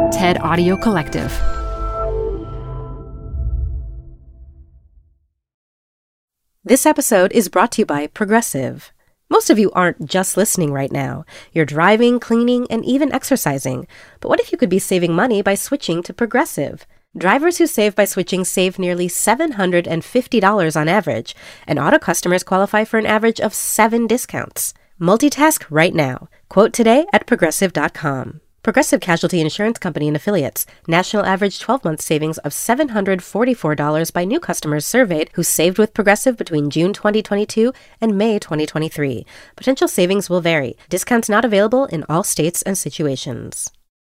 TED Audio Collective. This episode is brought to you by Progressive. Most of you aren't just listening right now. You're driving, cleaning, and even exercising. But what if you could be saving money by switching to Progressive? Drivers who save by switching save nearly $750 on average, and auto customers qualify for an average of 7 discounts. Multitask right now. Quote today at Progressive.com. Progressive Casualty Insurance Company and Affiliates. National average 12-month savings of $744 by new customers surveyed who saved with Progressive between June 2022 and May 2023. Potential savings will vary. Discounts not available in all states and situations.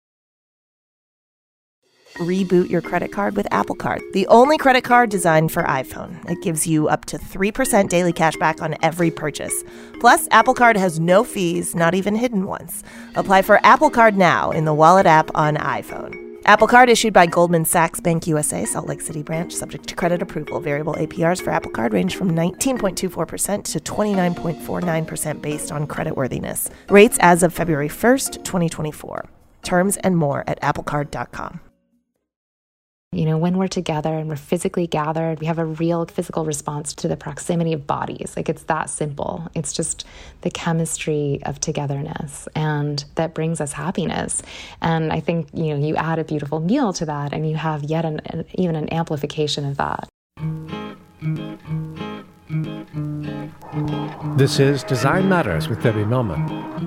Reboot your credit card with Apple Card, the only credit card designed for iPhone. It gives you up to 3% daily cash back on every purchase. Plus, Apple Card has no fees, not even hidden ones. Apply for Apple Card now in the Wallet app on iPhone. Apple Card issued by Goldman Sachs Bank USA, Salt Lake City branch, subject to credit approval. Variable APRs for Apple Card range from 19.24% to 29.49% based on creditworthiness. Rates as of February 1st, 2024. Terms and more at applecard.com. You know, when we're together and we're physically gathered, we have a real physical response to the proximity of bodies. Like, it's that simple. It's just the chemistry of togetherness, and that brings us happiness. And I think, you know, you add a beautiful meal to that and you have yet even an amplification of that. This is Design Matters with Debbie Millman.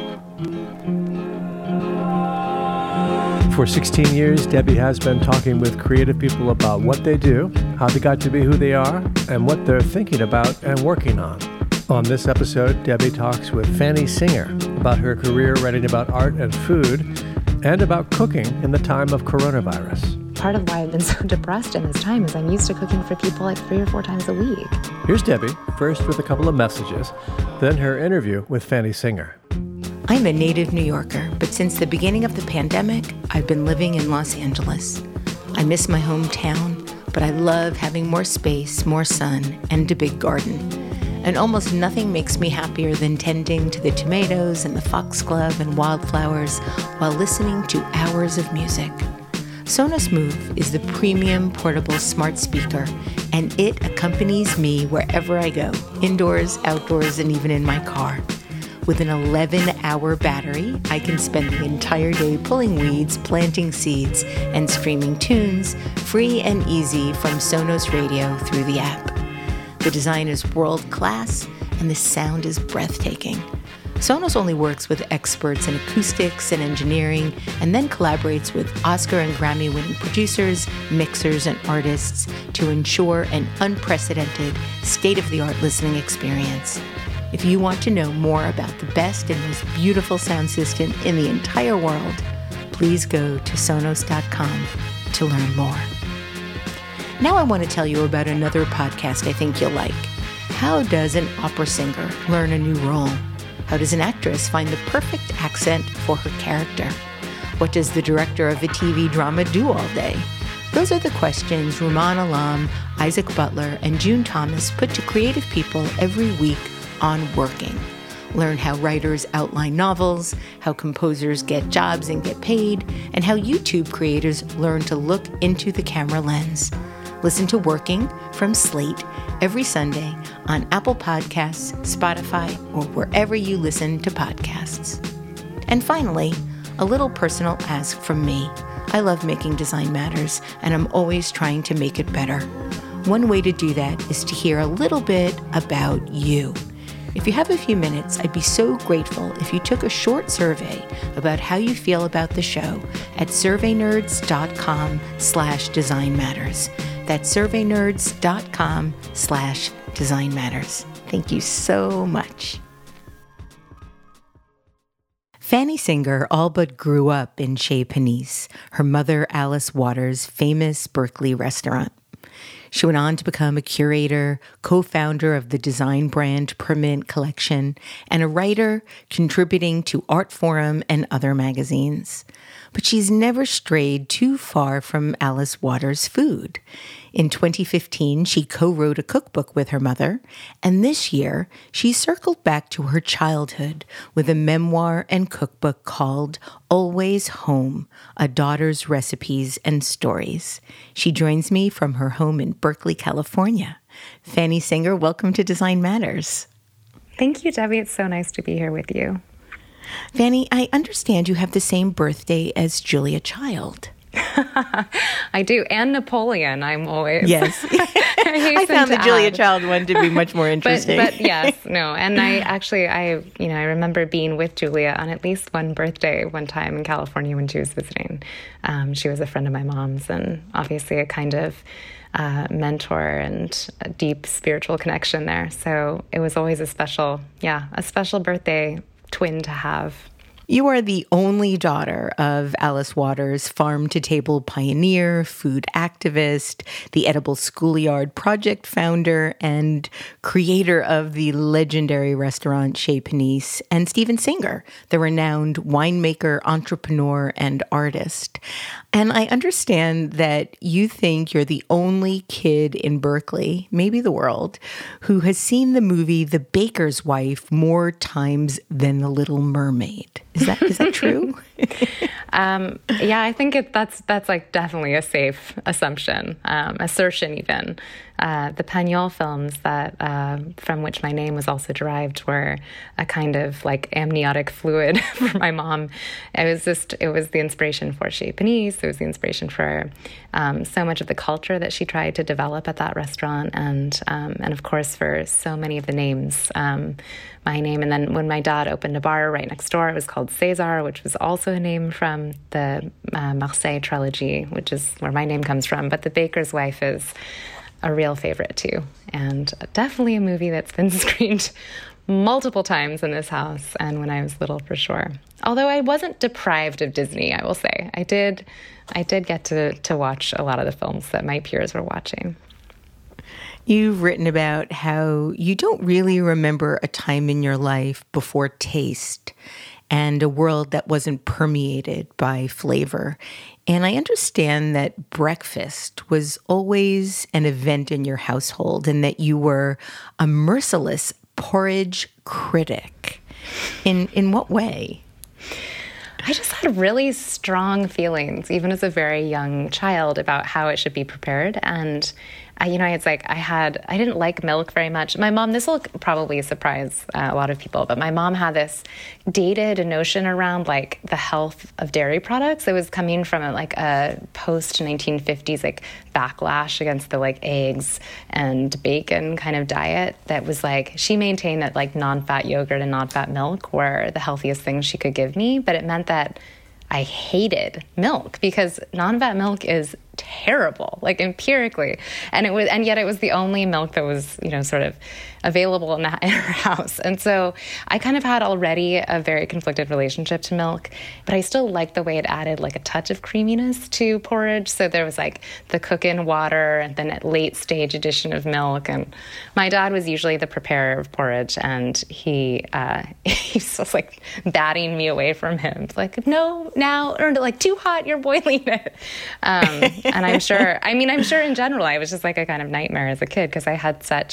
For 16 years, Debbie has been talking with creative people about what they do, how they got to be who they are, and what they're thinking about and working on. On this episode, Debbie talks with Fanny Singer about her career writing about art and food, and about cooking in the time of coronavirus. Part of why I've been so depressed in this time is I'm used to cooking for people like 3 or 4 times a week. Here's Debbie, first with a couple of messages, then her interview with Fanny Singer. I'm a native New Yorker, but since the beginning of the pandemic, I've been living in Los Angeles. I miss my hometown, but I love having more space, more sun, and a big garden. And almost nothing makes me happier than tending to the tomatoes and the foxglove and wildflowers while listening to hours of music. Sonos Move is the premium portable smart speaker, and it accompanies me wherever I go, indoors, outdoors, and even in my car. With an 11-hour battery, I can spend the entire day pulling weeds, planting seeds, and streaming tunes, free and easy from Sonos Radio through the app. The design is world-class, and the sound is breathtaking. Sonos only works with experts in acoustics and engineering, and then collaborates with Oscar and Grammy-winning producers, mixers, and artists to ensure an unprecedented, state-of-the-art listening experience. If you want to know more about the best and most beautiful sound system in the entire world, please go to Sonos.com to learn more. Now I want to tell you about another podcast I think you'll like. How does an opera singer learn a new role? How does an actress find the perfect accent for her character? What does the director of a TV drama do all day? Those are the questions Rumaan Alam, Isaac Butler, and June Thomas put to creative people every week on Working. Learn how writers outline novels, how composers get jobs and get paid, and how YouTube creators learn to look into the camera lens. Listen to Working from Slate every Sunday on Apple Podcasts, Spotify, or wherever you listen to podcasts. And finally, a little personal ask from me. I love making Design Matters, and I'm always trying to make it better. One way to do that is to hear a little bit about you. If you have a few minutes, I'd be so grateful if you took a short survey about how you feel about the show at surveynerds.com/Design Matters. That's surveynerds.com/Design Matters. Thank you so much. Fanny Singer all but grew up in Chez Panisse, her mother Alice Waters' famous Berkeley restaurant. She went on to become a curator, co-founder of the design brand Permanent Collection, and a writer contributing to Artforum and other magazines. But she's never strayed too far from Alice Waters' food. In 2015, she co-wrote a cookbook with her mother, and this year, she circled back to her childhood with a memoir and cookbook called Always Home, A Daughter's Recipes and Stories. She joins me from her home in Berkeley, California. Fanny Singer, welcome to Design Matters. Thank you, Debbie. It's so nice to be here with you. Fanny, I understand you have the same birthday as Julia Child. I do. And Napoleon, I'm always. Yes. I found the Julia Child one to be much more interesting. But yes, no. And I remember being with Julia on at least one birthday one time in California when she was visiting. She was a friend of my mom's, and obviously a kind of mentor and a deep spiritual connection there. So it was always a special birthday twin to have. You are the only daughter of Alice Waters, farm-to-table pioneer, food activist, the Edible Schoolyard Project founder, and creator of the legendary restaurant Chez Panisse, and Steven Singer, the renowned winemaker, entrepreneur, and artist. And I understand that you think you're the only kid in Berkeley, maybe the world, who has seen the movie The Baker's Wife more times than The Little Mermaid. Is that true? Yeah, I think that's like definitely a safe assumption, assertion even. The Pagnol films that from which my name was also derived were a kind of like amniotic fluid for my mom. It was the inspiration for Chez Panisse. It was the inspiration for so much of the culture that she tried to develop at that restaurant, and of course for so many of the names. My name, and then when my dad opened a bar right next door, it was called César, which was also a name from the Marseille trilogy, which is where my name comes from. But The Baker's Wife is a real favorite too, and definitely a movie that's been screened multiple times in this house and when I was little for sure. Although I wasn't deprived of Disney, I will say. I did get to watch a lot of the films that my peers were watching. You've written about how you don't really remember a time in your life before taste and a world that wasn't permeated by flavor. And I understand that breakfast was always an event in your household and that you were a merciless porridge critic. In what way? I just had really strong feelings, even as a very young child, about how it should be prepared. And I didn't like milk very much. My mom, this will probably surprise a lot of people, but my mom had this dated notion around like the health of dairy products. It was coming from a post-1950s like backlash against the like eggs and bacon kind of diet that was like, she maintained that like non-fat yogurt and non-fat milk were the healthiest things she could give me, but it meant that I hated milk because non-fat milk is terrible, like empirically, and yet it was the only milk that was, sort of available in our house. And so I kind of had already a very conflicted relationship to milk, but I still liked the way it added like a touch of creaminess to porridge. So there was like the cook-in water and then a late stage addition of milk. And my dad was usually the preparer of porridge, and he was like batting me away from him. It's like, no, now, or like too hot, you're boiling it. And I'm sure in general, I was just like a kind of nightmare as a kid because I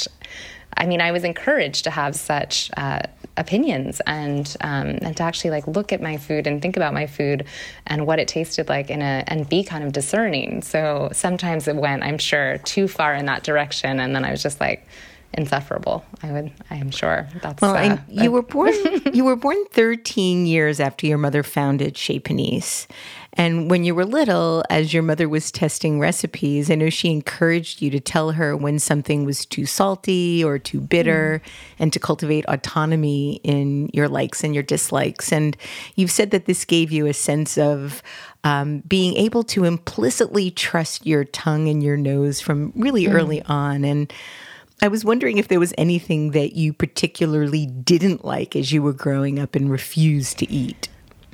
was encouraged to have such opinions and to actually like look at my food and think about my food and what it tasted like and be kind of discerning. So sometimes it went, I'm sure, too far in that direction, and then I was just like insufferable. I am sure. That's and you were born 13 years after your mother founded Chez Panisse. And when you were little, as your mother was testing recipes, I know she encouraged you to tell her when something was too salty or too bitter, and to cultivate autonomy in your likes and your dislikes. And you've said that this gave you a sense of being able to implicitly trust your tongue and your nose from really early on. And I was wondering if there was anything that you particularly didn't like as you were growing up and refused to eat.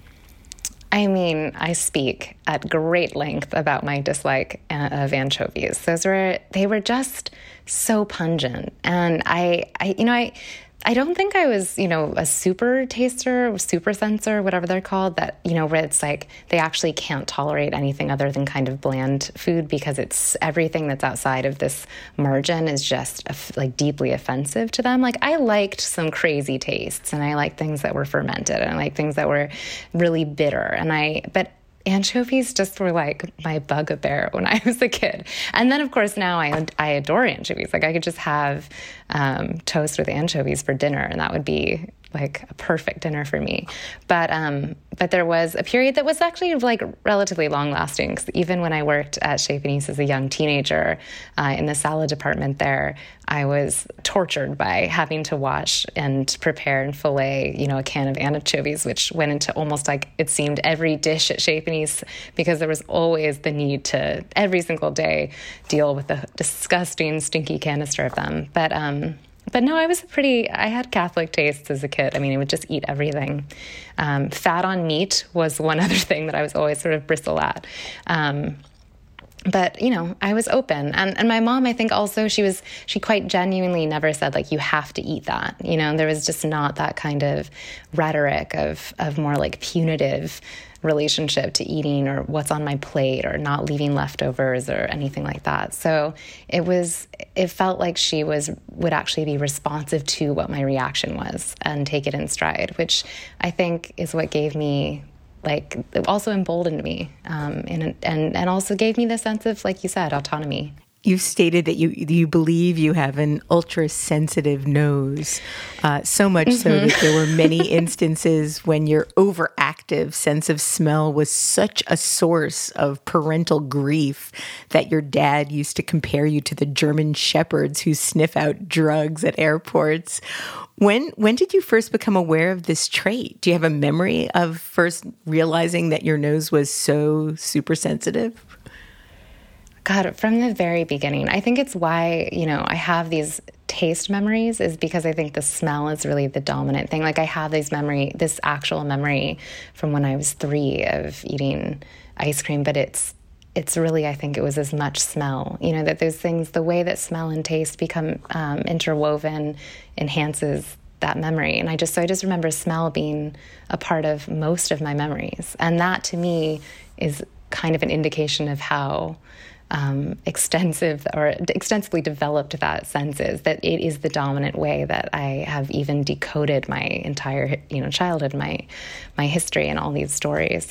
I mean, I speak at great length about my dislike of anchovies. They were just so pungent. And I I don't think I was, a super taster, super sensor, whatever they're called, that, where it's like they actually can't tolerate anything other than kind of bland food because it's everything that's outside of this margin is just like deeply offensive to them. Like I liked some crazy tastes and I liked things that were fermented and I liked things that were really bitter. But anchovies just were like my bugaboo when I was a kid. And then, of course, now I adore anchovies. Like I could just have toast with anchovies for dinner, and that would be like a perfect dinner for me. But there was a period that was actually like relatively long lasting. 'Cause even when I worked at Chez Panisse as a young teenager in the salad department there, I was tortured by having to wash and prepare and fillet, a can of anchovies, which went into almost like it seemed every dish at Chez Panisse because there was always the need to every single day deal with the disgusting, stinky canister of them. But no, I had Catholic tastes as a kid. I mean, I would just eat everything. Fat on meat was one other thing that I was always sort of bristle at. But, I was open. And my mom, I think also she quite genuinely never said like, you have to eat that. There was just not that kind of rhetoric of more like punitive relationship to eating or what's on my plate or not leaving leftovers or anything like that. So it felt like she would actually be responsive to what my reaction was and take it in stride, which I think is what gave me it also emboldened me and also gave me the sense of, like you said, autonomy. You've stated that you believe you have an ultra-sensitive nose, so much so that there were many instances when your overactive sense of smell was such a source of parental grief that your dad used to compare you to the German shepherds who sniff out drugs at airports. When did you first become aware of this trait? Do you have a memory of first realizing that your nose was so super sensitive? God, from the very beginning. I think it's why, I have these taste memories is because I think the smell is really the dominant thing. Like I have this actual memory from when I was 3 of eating ice cream, but it's really, I think it was as much smell, that those things, the way that smell and taste become interwoven enhances that memory. And I just remember smell being a part of most of my memories. And that to me is kind of an indication of how extensive or extensively developed that sense is, that it is the dominant way that I have even decoded my entire, childhood, my history and all these stories.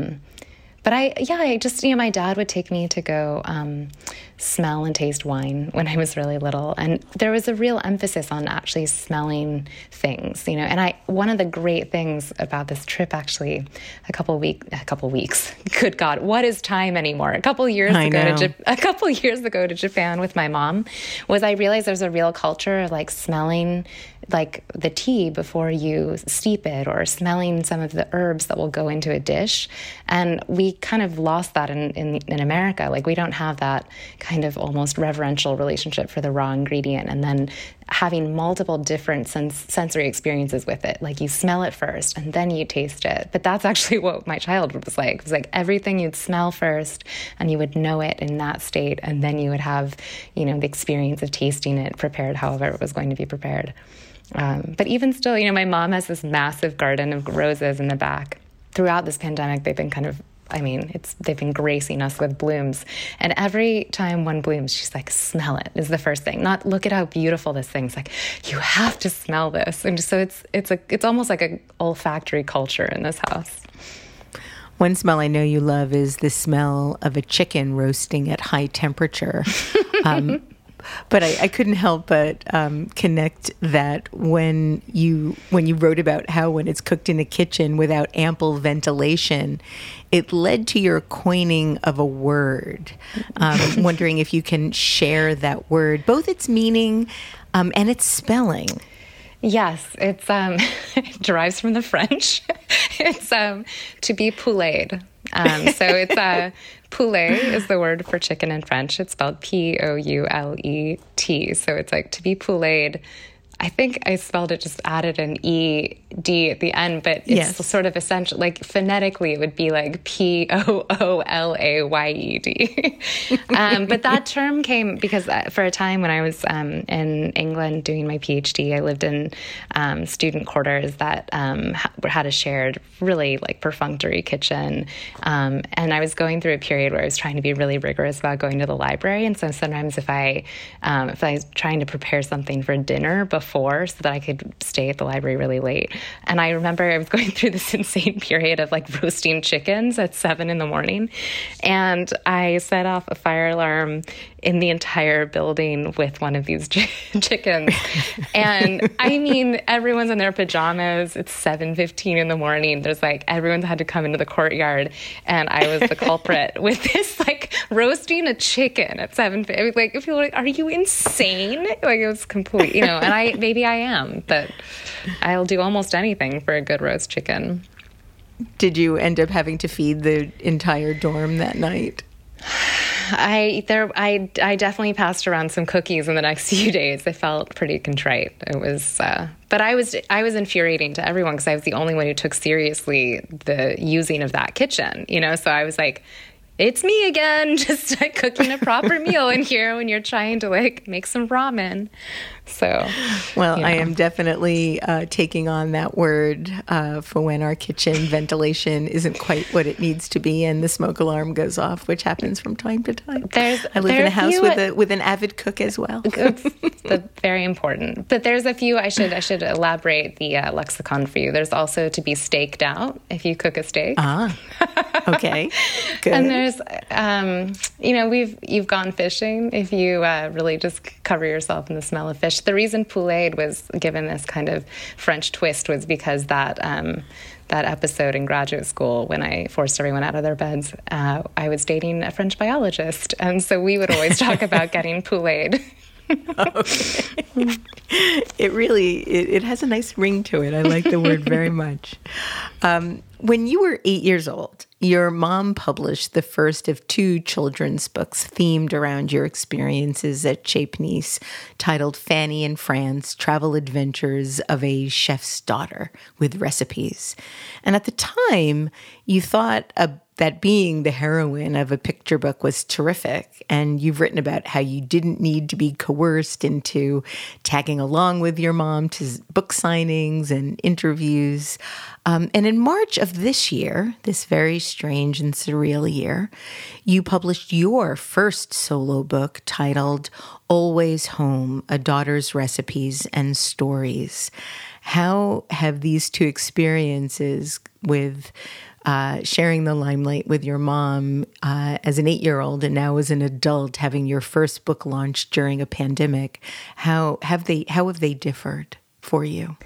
But I just, my dad would take me to go smell and taste wine when I was really little. And there was a real emphasis on actually smelling things, and one of the great things about this trip, actually, a couple weeks, good God, what is time anymore? A couple years ago to Japan with my mom was I realized there's a real culture of like smelling like the tea before you steep it or smelling some of the herbs that will go into a dish. And we kind of lost that in America. Like we don't have that kind of almost reverential relationship for the raw ingredient and then having multiple different sensory experiences with it. Like you smell it first and then you taste it. But that's actually what my childhood was like. It was like everything you'd smell first and you would know it in that state. And then you would have, the experience of tasting it prepared however it was going to be prepared. But even still, my mom has this massive garden of roses in the back. Throughout this pandemic, they've been they've been gracing us with blooms. And every time one blooms, she's like, smell it is the first thing. Not look at how beautiful this thing's. Like, you have to smell this. And so it's almost like an olfactory culture in this house. One smell I know you love is the smell of a chicken roasting at high temperature. But I couldn't help but connect that when you wrote about how when it's cooked in a kitchen without ample ventilation, it led to your coining of a word. Wondering if you can share that word, both its meaning and its spelling. Yes, it derives from the French. It's to be poulet. So it's poulet is the word for chicken in French. It's spelled Poulet. So it's like to be poulet I think I spelled it, just added an E-D at the end, but it's sort of essential. Like phonetically, it would be like Poolayed. But that term came because for a time when I was in England doing my PhD, I lived in student quarters that had a shared, really like perfunctory kitchen. And I was going through a period where I was trying to be really rigorous about going to the library. And so sometimes if I was trying to prepare something for dinner before so that I could stay at the library really late. And I remember I was going through this insane period of like roasting chickens at 7 a.m. And I set off a fire alarm in the entire building with one of these chickens. And I mean, everyone's in their pajamas. It's 7:15 in the morning. There's like, everyone's had to come into the courtyard. And I was the culprit with this, like roasting a chicken at 7:50. I was like, people were like, are you insane? Like it was complete, and maybe I am, but I'll do almost anything for a good roast chicken. Did you end up having to feed the entire dorm that night? I definitely passed around some cookies in the next few days. I felt pretty contrite. It was, but I was infuriating to everyone because I was the only one who took seriously the using of that kitchen. So I was like, it's me again, just like cooking a proper meal in here when you're trying to like make some ramen. So, well, I am definitely taking on that word for when our kitchen ventilation isn't quite what it needs to be, and the smoke alarm goes off, which happens from time to time. I live in a house with an avid cook as well. It's very important. But there's a few I should elaborate the lexicon for you. There's also to be staked out if you cook a steak. Okay, good. And there's you've gone fishing if you really just cover yourself in the smell of fish. The reason Poulet was given this kind of French twist was because that episode in graduate school when I forced everyone out of their beds, I was dating a French biologist, and so we would always talk about getting Poulet. Okay. It has a nice ring to it. I like the word very much. When you were 8 years old, your mom published the first of 2 children's books themed around your experiences at Chez Panisse, titled Fanny in France, Travel Adventures of a Chef's Daughter, with recipes. And at the time, you thought that being the heroine of a picture book was terrific. And you've written about how you didn't need to be coerced into tagging along with your mom to book signings and interviews. And in March of this year, this very strange and surreal year, you published your first solo book titled Always Home, A Daughter's Recipes and Stories. How have these 2 experiences with sharing the limelight with your mom as an 8-year-old and now as an adult, having your first book launched during a pandemic, how have they differed for you?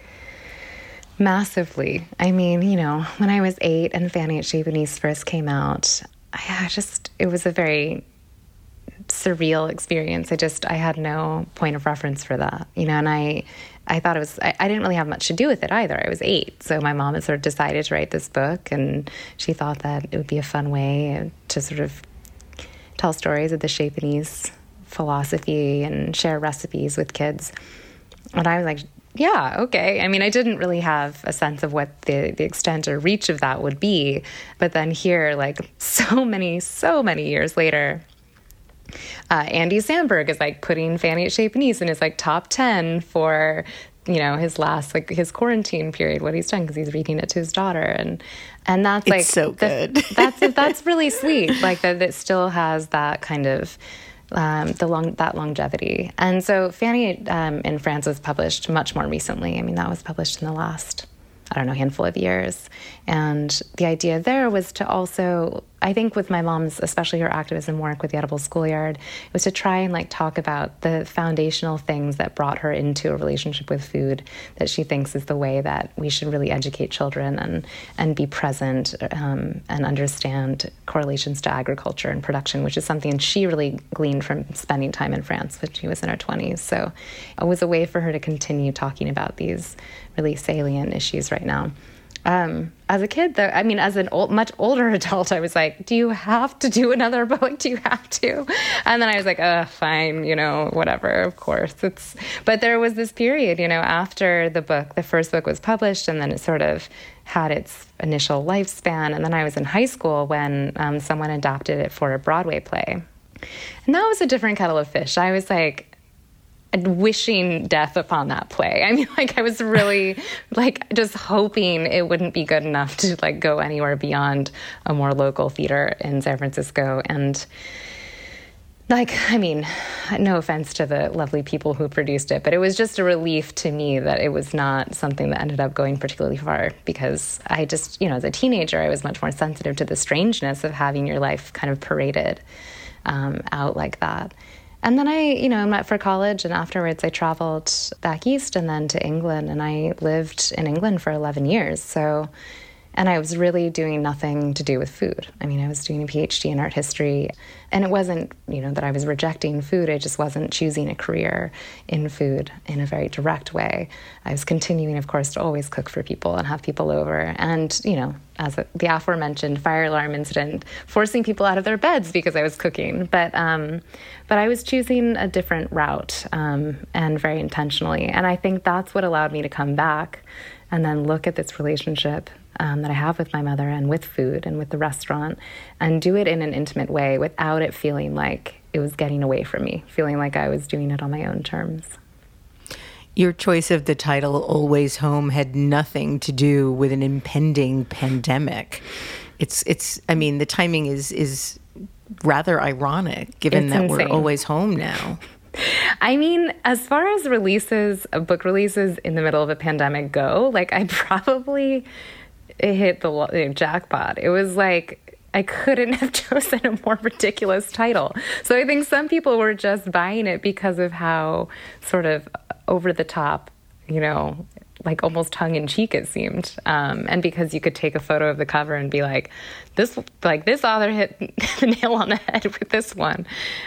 Massively. I mean, when I was 8 and Fanny at Chez Panisse first came out, it was a very surreal experience. I had no point of reference for that, and I thought it was, I didn't really have much to do with it either. I was 8. So my mom had sort of decided to write this book, and she thought that it would be a fun way to sort of tell stories of the Chez Panisse philosophy and share recipes with kids. And I was like, yeah, okay. I mean, I didn't really have a sense of what the extent or reach of that would be. But then here, like so many years later, Andy Samberg is like putting Fanny at Chez Panisse in his like top 10 for, his last, like his quarantine period, what he's done, because he's reading it to his daughter. And that's like, it's so good. That's really sweet. Like that it still has that kind of, that longevity. And so Fanny in France was published much more recently. I mean, that was published in the last, handful of years. And the idea there was to also, I think with my mom's, especially her activism work with the Edible Schoolyard, it was to try and like talk about the foundational things that brought her into a relationship with food that she thinks is the way that we should really educate children and be present and understand correlations to agriculture and production, which is something she really gleaned from spending time in France when she was in her 20s. So it was a way for her to continue talking about these really salient issues right now. As a kid, though, I mean, as an much older adult, I was like, do you have to do another book? Do you have to? And then I was like, fine, whatever, of course. But there was this period, after the first book was published, and then it sort of had its initial lifespan. And then I was in high school when someone adapted it for a Broadway play. And that was a different kettle of fish. I was like, wishing death upon that play. I mean, I was really just hoping it wouldn't be good enough to go anywhere beyond a more local theater in San Francisco. And no offense to the lovely people who produced it, but it was just a relief to me that it was not something that ended up going particularly far, because I just, as a teenager, I was much more sensitive to the strangeness of having your life kind of paraded out like that. And then I met for college, and afterwards I traveled back east and then to England, and I lived in England for 11 years. And I was really doing nothing to do with food. I mean, I was doing a PhD in art history, and it wasn't, that I was rejecting food. I just wasn't choosing a career in food in a very direct way. I was continuing, of course, to always cook for people and have people over. And, as the aforementioned fire alarm incident, forcing people out of their beds because I was cooking. But I was choosing a different route, and very intentionally. And I think that's what allowed me to come back and then look at this relationship that I have with my mother and with food and with the restaurant, and do it in an intimate way without it feeling like it was getting away from me, feeling like I was doing it on my own terms. Your choice of the title, Always Home, had nothing to do with an impending pandemic. The timing is rather ironic, given that we're always home now. I mean, as far as book releases in the middle of a pandemic go, I probably hit the jackpot. It was I couldn't have chosen a more ridiculous title. So I think some people were just buying it because of how sort of over the top, almost tongue-in-cheek it seemed, and because you could take a photo of the cover and be like, this author hit the nail on the head with this one.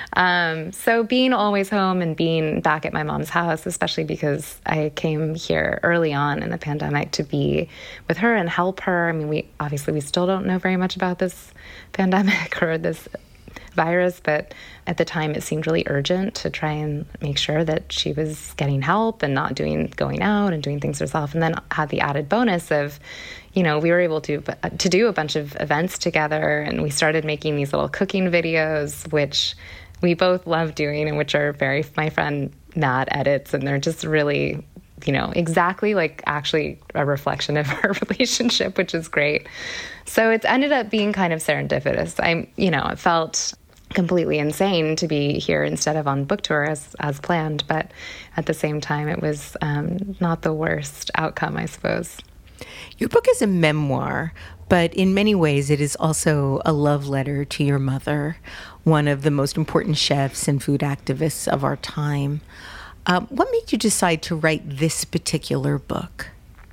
So being always home and being back at my mom's house, especially because I came here early on in the pandemic to be with her and help her. I mean, we still don't know very much about this pandemic or this virus, but at the time it seemed really urgent to try and make sure that she was getting help and not going out and doing things herself. And then had the added bonus of, we were able to do a bunch of events together, and we started making these little cooking videos, which we both love doing, and which are my friend Matt edits, and they're just really, exactly actually a reflection of our relationship, which is great. So it's ended up being kind of serendipitous. It felt completely insane to be here instead of on book tour as planned, but at the same time, it was not the worst outcome, I suppose. Your book is a memoir, but in many ways it is also a love letter to your mother, one of the most important chefs and food activists of our time. What made you decide to write this particular book?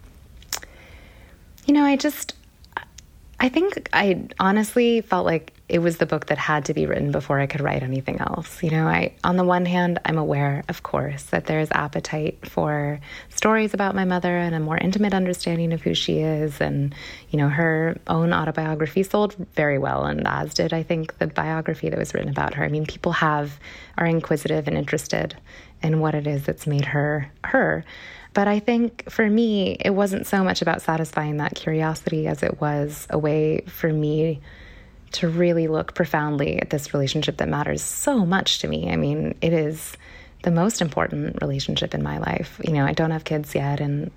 I think I honestly felt like it was the book that had to be written before I could write anything else. On the one hand, I'm aware, of course, that there's appetite for stories about my mother and a more intimate understanding of who she is. And, her own autobiography sold very well, and as did, I think, the biography that was written about her. I mean, people are inquisitive and interested in what it is that's made her her. But I think for me, it wasn't so much about satisfying that curiosity as it was a way for me to really look profoundly at this relationship that matters so much to me. I mean, it is the most important relationship in my life. I don't have kids yet, and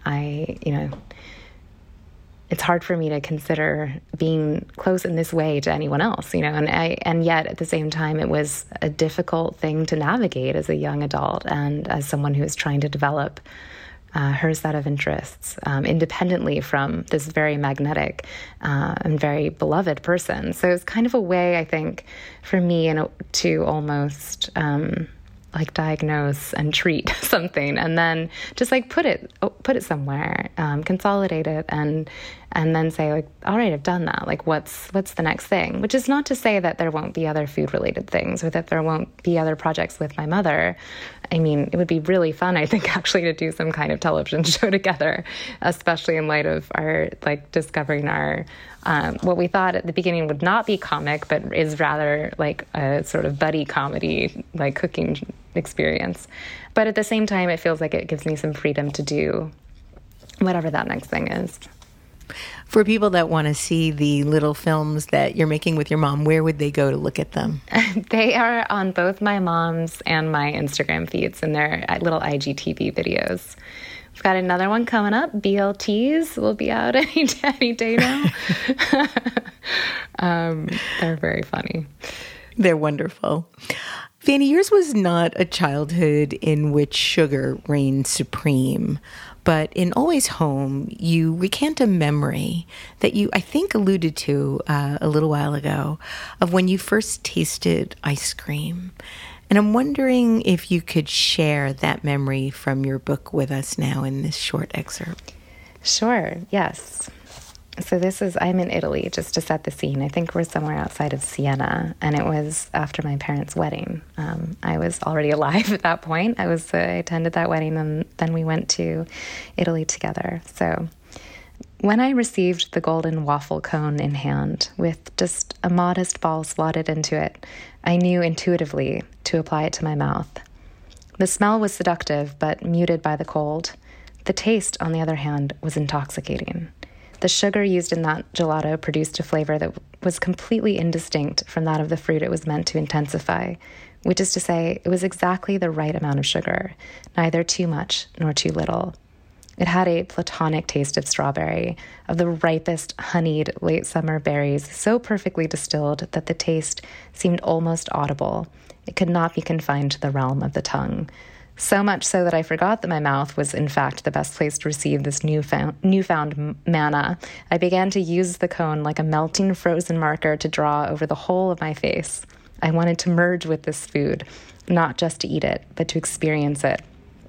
it's hard for me to consider being close in this way to anyone else, and yet at the same time, it was a difficult thing to navigate as a young adult and as someone who is trying to develop her set of interests independently from this very magnetic and very beloved person. So it's kind of a way, I think, for me to almost diagnose and treat something, and then just put it somewhere, consolidate it, and and then say, like, all right, I've done that. Like, what's the next thing? Which is not to say that there won't be other food-related things or that there won't be other projects with my mother. I mean, it would be really fun, I think, actually, to do some kind of television show together, especially in light of our, like, discovering our, what we thought at the beginning would not be comic, but is rather like a sort of buddy comedy, like cooking experience. But at the same time, it feels like it gives me some freedom to do whatever that next thing is. For people that want to see the little films that you're making with your mom, where would they go to look at them? They are on both my mom's and my Instagram feeds, and they're little IGTV videos. We've got another one coming up. BLTs will be out any day now. They're very funny. They're wonderful. Fanny, yours was not a childhood in which sugar reigned supreme, but in Always Home, you recant a memory that you, I think, alluded to a little while ago of when you first tasted ice cream. And I'm wondering if you could share that memory from your book with us now in this short excerpt. Sure, yes. So I'm in Italy, just to set the scene. I think we're somewhere outside of Siena, and it was after my parents' wedding. I was already alive at that point. I attended that wedding, and then we went to Italy together. So when I received the golden waffle cone in hand, with just a modest ball slotted into it, I knew intuitively to apply it to my mouth. The smell was seductive, but muted by the cold. The taste, on the other hand, was intoxicating. The sugar used in that gelato produced a flavor that was completely indistinct from that of the fruit it was meant to intensify, which is to say, it was exactly the right amount of sugar, neither too much nor too little. It had a platonic taste of strawberry, of the ripest, honeyed late summer berries, so perfectly distilled that the taste seemed almost audible. It could not be confined to the realm of the tongue. So much so that I forgot that my mouth was, in fact, the best place to receive this newfound manna. I began to use the cone like a melting frozen marker to draw over the whole of my face. I wanted to merge with this food, not just to eat it, but to experience it.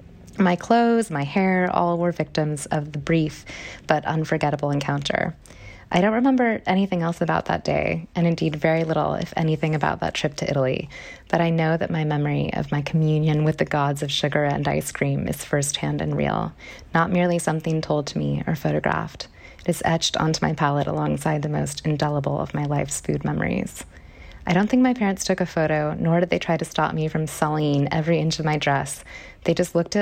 My clothes, my hair, all were victims of the brief but unforgettable encounter. I don't remember anything else about that day, and indeed very little, if anything, about that trip to Italy, but I know that my memory of my communion with the gods of sugar and ice cream is firsthand and real, not merely something told to me or photographed. It is etched onto my palate alongside the most indelible of my life's food memories. I don't think my parents took a photo, nor did they try to stop me from sullying every inch of my dress. They just looked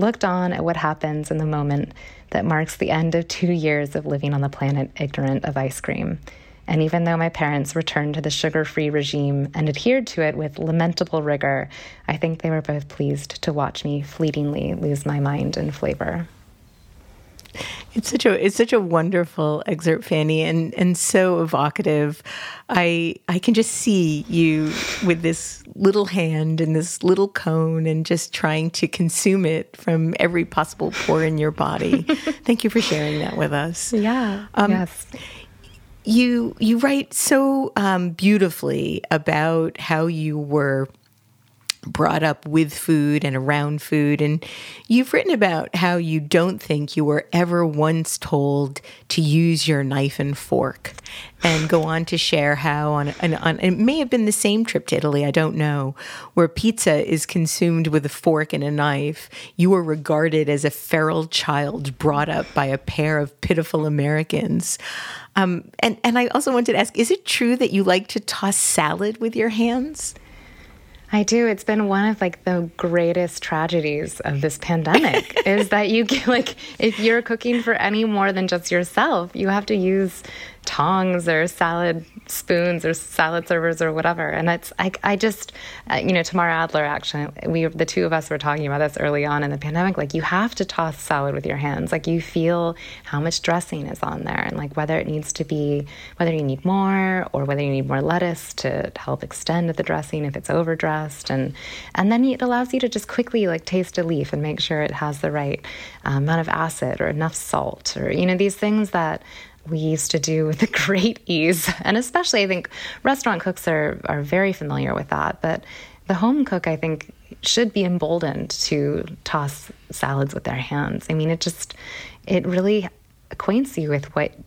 on at what happens in the moment that marks the end of 2 years of living on the planet ignorant of ice cream. And even though my parents returned to the sugar-free regime and adhered to it with lamentable rigor, I think they were both pleased to watch me fleetingly lose my mind and flavor. It's such a wonderful excerpt, Fanny, and so evocative. I can just see you with this little hand and this little cone and just trying to consume it from every possible pore in your body. Thank you for sharing that with us. Yeah. Yes. You write so beautifully about how you were brought up with food and around food. And you've written about how you don't think you were ever once told to use your knife and fork, and go on to share how on it may have been the same trip to Italy, I don't know, where pizza is consumed with a fork and a knife. You were regarded as a feral child brought up by a pair of pitiful Americans. And I also wanted to ask, is it true that you like to toss salad with your hands? I do. It's been one of the greatest tragedies of this pandemic is that you if you're cooking for any more than just yourself, you have to use tongs or salad spoons or salad servers or whatever. And it's I just Tamara Adler, actually, the two of us were talking about this early on in the pandemic. You have to toss salad with your hands. You feel how much dressing is on there, and whether you need more or whether you need more lettuce to help extend the dressing if it's overdressed, and then it allows you to just quickly taste a leaf and make sure it has the right amount of acid or enough salt, or these things that we used to do with great ease. And especially I think restaurant cooks are very familiar with that. But the home cook, I think, should be emboldened to toss salads with their hands. I mean, it really acquaints you with what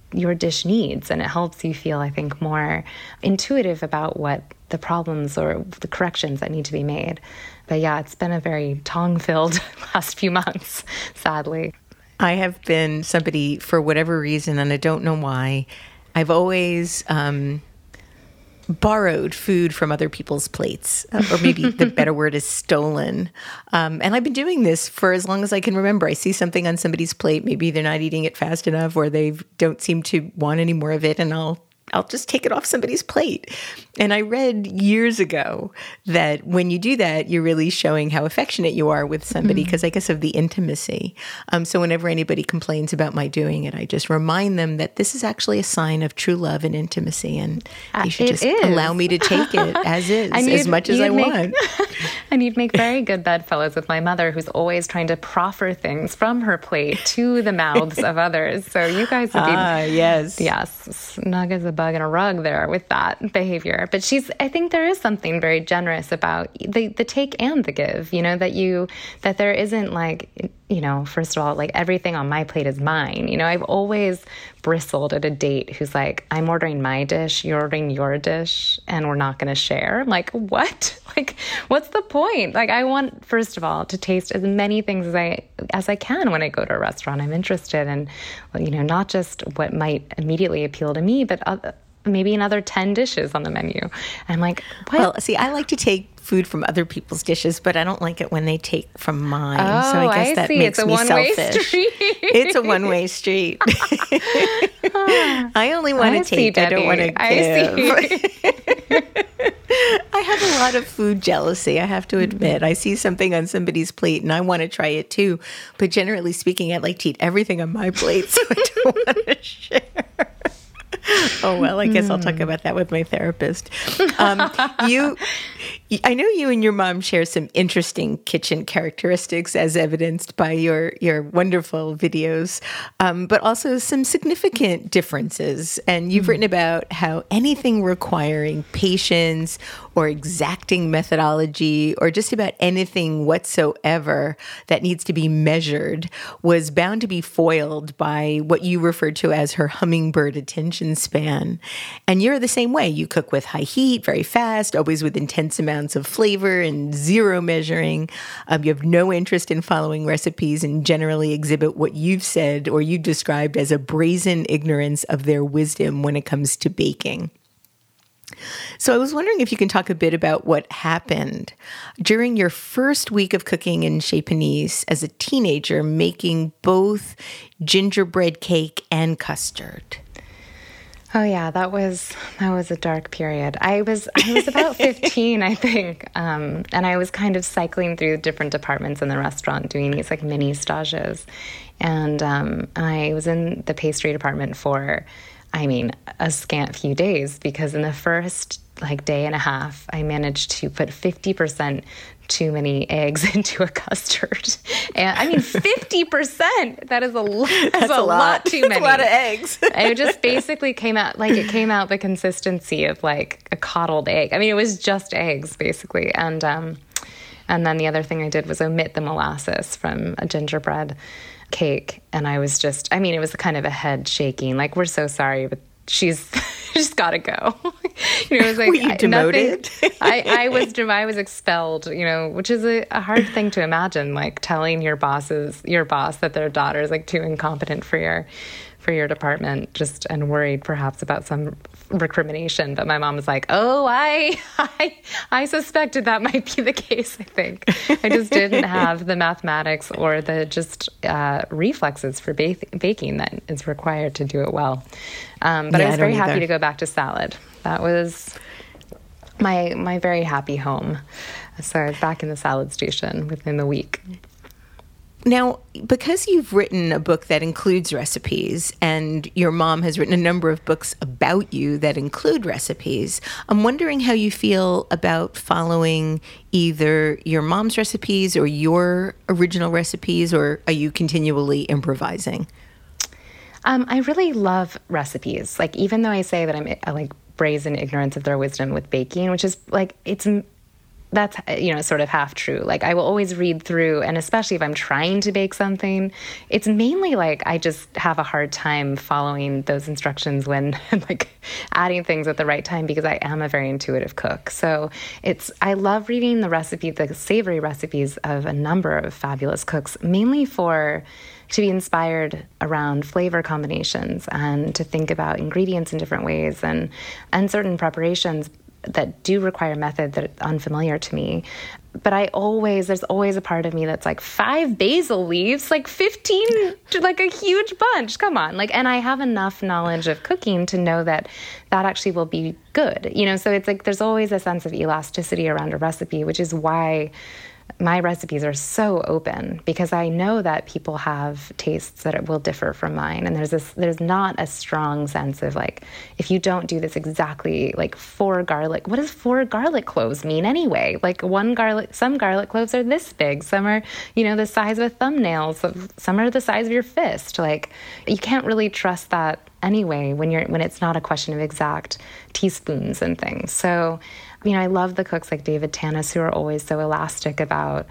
your dish needs, and it helps you feel, I think, more intuitive about what the problems or the corrections that need to be made. But yeah, it's been a very tong-filled last few months, sadly. I have been somebody, for whatever reason, and I don't know why, I've always borrowed food from other people's plates, or maybe the better word is stolen. And I've been doing this for as long as I can remember. I see something on somebody's plate, maybe they're not eating it fast enough, or they don't seem to want any more of it, and I'll just take it off somebody's plate. And I read years ago that when you do that, you're really showing how affectionate you are with somebody, because I guess of the intimacy. So whenever anybody complains about my doing it, I just remind them that this is actually a sign of true love and intimacy, and you should just allow me to take it as is, as much as I want. And you'd make very good bedfellows with my mother, who's always trying to proffer things from her plate to the mouths of others. So you guys would be, yes, snug as a bug in a rug there with that behavior. But I think there is something very generous about the take and the give, that there isn't like, first of all, like everything on my plate is mine. I've always bristled at a date who's like, I'm ordering my dish, you're ordering your dish, and we're not going to share. I'm like, what? Like, what's the point? Like, I want, first of all, to taste as many things as I can when I go to a restaurant. I'm interested in, not just what might immediately appeal to me, but maybe another 10 dishes on the menu. And I'm like, what? Well, see, I like to take food from other people's dishes, but I don't like it when they take from mine. Oh, so I guess that makes me selfish. Street. It's a one-way street. I only want to take. Debbie. I don't want to give. I have a lot of food jealousy, I have to admit. I see something on somebody's plate and I want to try it too. But generally speaking, I'd like to eat everything on my plate, so I don't want to share. Oh, well, I guess I'll talk about that with my therapist. I know you and your mom share some interesting kitchen characteristics, as evidenced by your wonderful videos, but also some significant differences. And you've written about how anything requiring patience or exacting methodology or just about anything whatsoever that needs to be measured was bound to be foiled by what you referred to as her hummingbird attention span. And you're the same way. You cook with high heat, very fast, always with intense amounts of flavor and zero measuring. You have no interest in following recipes and generally exhibit what you've said or you described as a brazen ignorance of their wisdom when it comes to baking. So I was wondering if you can talk a bit about what happened during your first week of cooking in Chez Panisse as a teenager, making both gingerbread cake and custard. Oh yeah, that was a dark period. I was about 15, I think, and I was kind of cycling through different departments in the restaurant doing these like mini stages, and I was in the pastry department for, a scant few days, because in the first day and a half, I managed to put 50% too many eggs into a custard. And 50%, that is a lot. That's a lot too many. That's a lot of eggs. It just basically came out the consistency of like a coddled egg. It was just eggs basically. And then the other thing I did was omit the molasses from a gingerbread cake. And I was just, it was kind of a head shaking, like, we're so sorry, but she's just got to go. It was like, were you demoted? I was expelled, which is a hard thing to imagine, like telling your boss that their daughter is like too incompetent for your department, just, and worried perhaps about some recrimination. But my mom was like, oh, I suspected that might be the case, I think. I just didn't have the mathematics or the just reflexes for baking that is required to do it well. But I was very happy to go back to salad. That was my very happy home. So I was back in the salad station within the week. Now, because you've written a book that includes recipes and your mom has written a number of books about you that include recipes, I'm wondering how you feel about following either your mom's recipes or your original recipes, or are you continually improvising? I really love recipes. Like, even though I say that I'm like brazen ignorance of their wisdom with baking, which is like, it's that's, sort of half true. Like I will always read through, and especially if I'm trying to bake something, it's mainly like I just have a hard time following those instructions when like adding things at the right time, because I am a very intuitive cook. So I love reading the savory recipes of a number of fabulous cooks, mainly to be inspired around flavor combinations and to think about ingredients in different ways and certain preparations that do require method that are unfamiliar to me. But there's always a part of me that's like 5 basil leaves, like 15, like a huge bunch. Come on. And I have enough knowledge of cooking to know that actually will be good. So it's like, there's always a sense of elasticity around a recipe, which is why my recipes are so open, because I know that people have tastes that will differ from mine. And there's not a strong sense of like, if you don't do this exactly, like 4 garlic, what does 4 garlic cloves mean anyway? Like some garlic cloves are this big, some are, the size of a thumbnail, some are the size of your fist. Like you can't really trust that anyway when it's not a question of exact teaspoons and things. So I love the cooks like David Tanis, who are always so elastic about,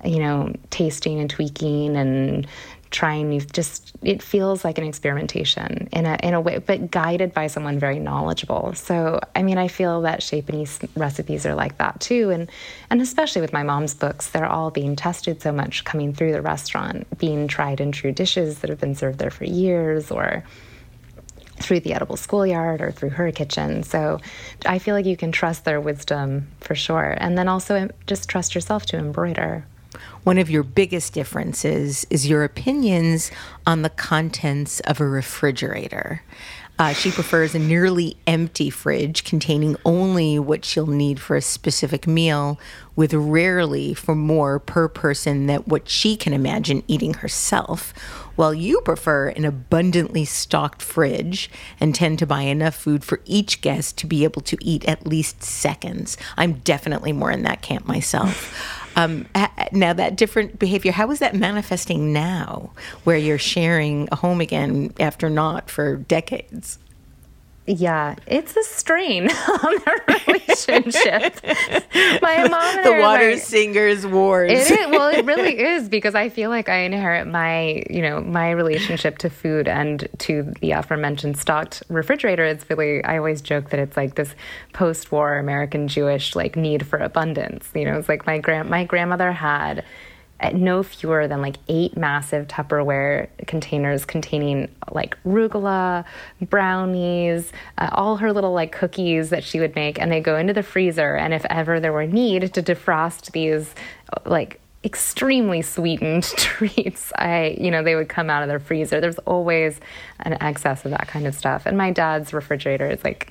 tasting and tweaking and trying it feels like an experimentation in a way, but guided by someone very knowledgeable. So, I feel that Chez Panisse recipes are like that too. And especially with my mom's books, they're all being tested so much coming through the restaurant, being tried and true dishes that have been served there for years, or through the Edible Schoolyard or through her kitchen. So I feel like you can trust their wisdom for sure. And then also just trust yourself to embroider. One of your biggest differences is your opinions on the contents of a refrigerator. She prefers a nearly empty fridge containing only what she'll need for a specific meal, with rarely for more per person than what she can imagine eating herself, while you prefer an abundantly stocked fridge and tend to buy enough food for each guest to be able to eat at least seconds. I'm definitely more in that camp myself. Now, that different behavior, how is that manifesting now, where you're sharing a home again after not for decades? Yeah, it's a strain on our relationship. My mom and the water singers wars. It is. Well, it really is, because I feel like I inherit my relationship to food and to the aforementioned stocked refrigerator. It's really, I always joke that it's like this post-war American Jewish like need for abundance. It's like my grandmother had no fewer than like 8 massive Tupperware containers containing like arugula, brownies, all her little like cookies that she would make, and they go into the freezer. And if ever there were need to defrost these like extremely sweetened treats, they would come out of their freezer. There's always an excess of that kind of stuff. And my dad's refrigerator is like,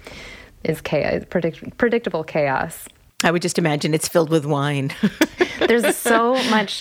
is chaos, predictable chaos. I would just imagine it's filled with wine. There's so much.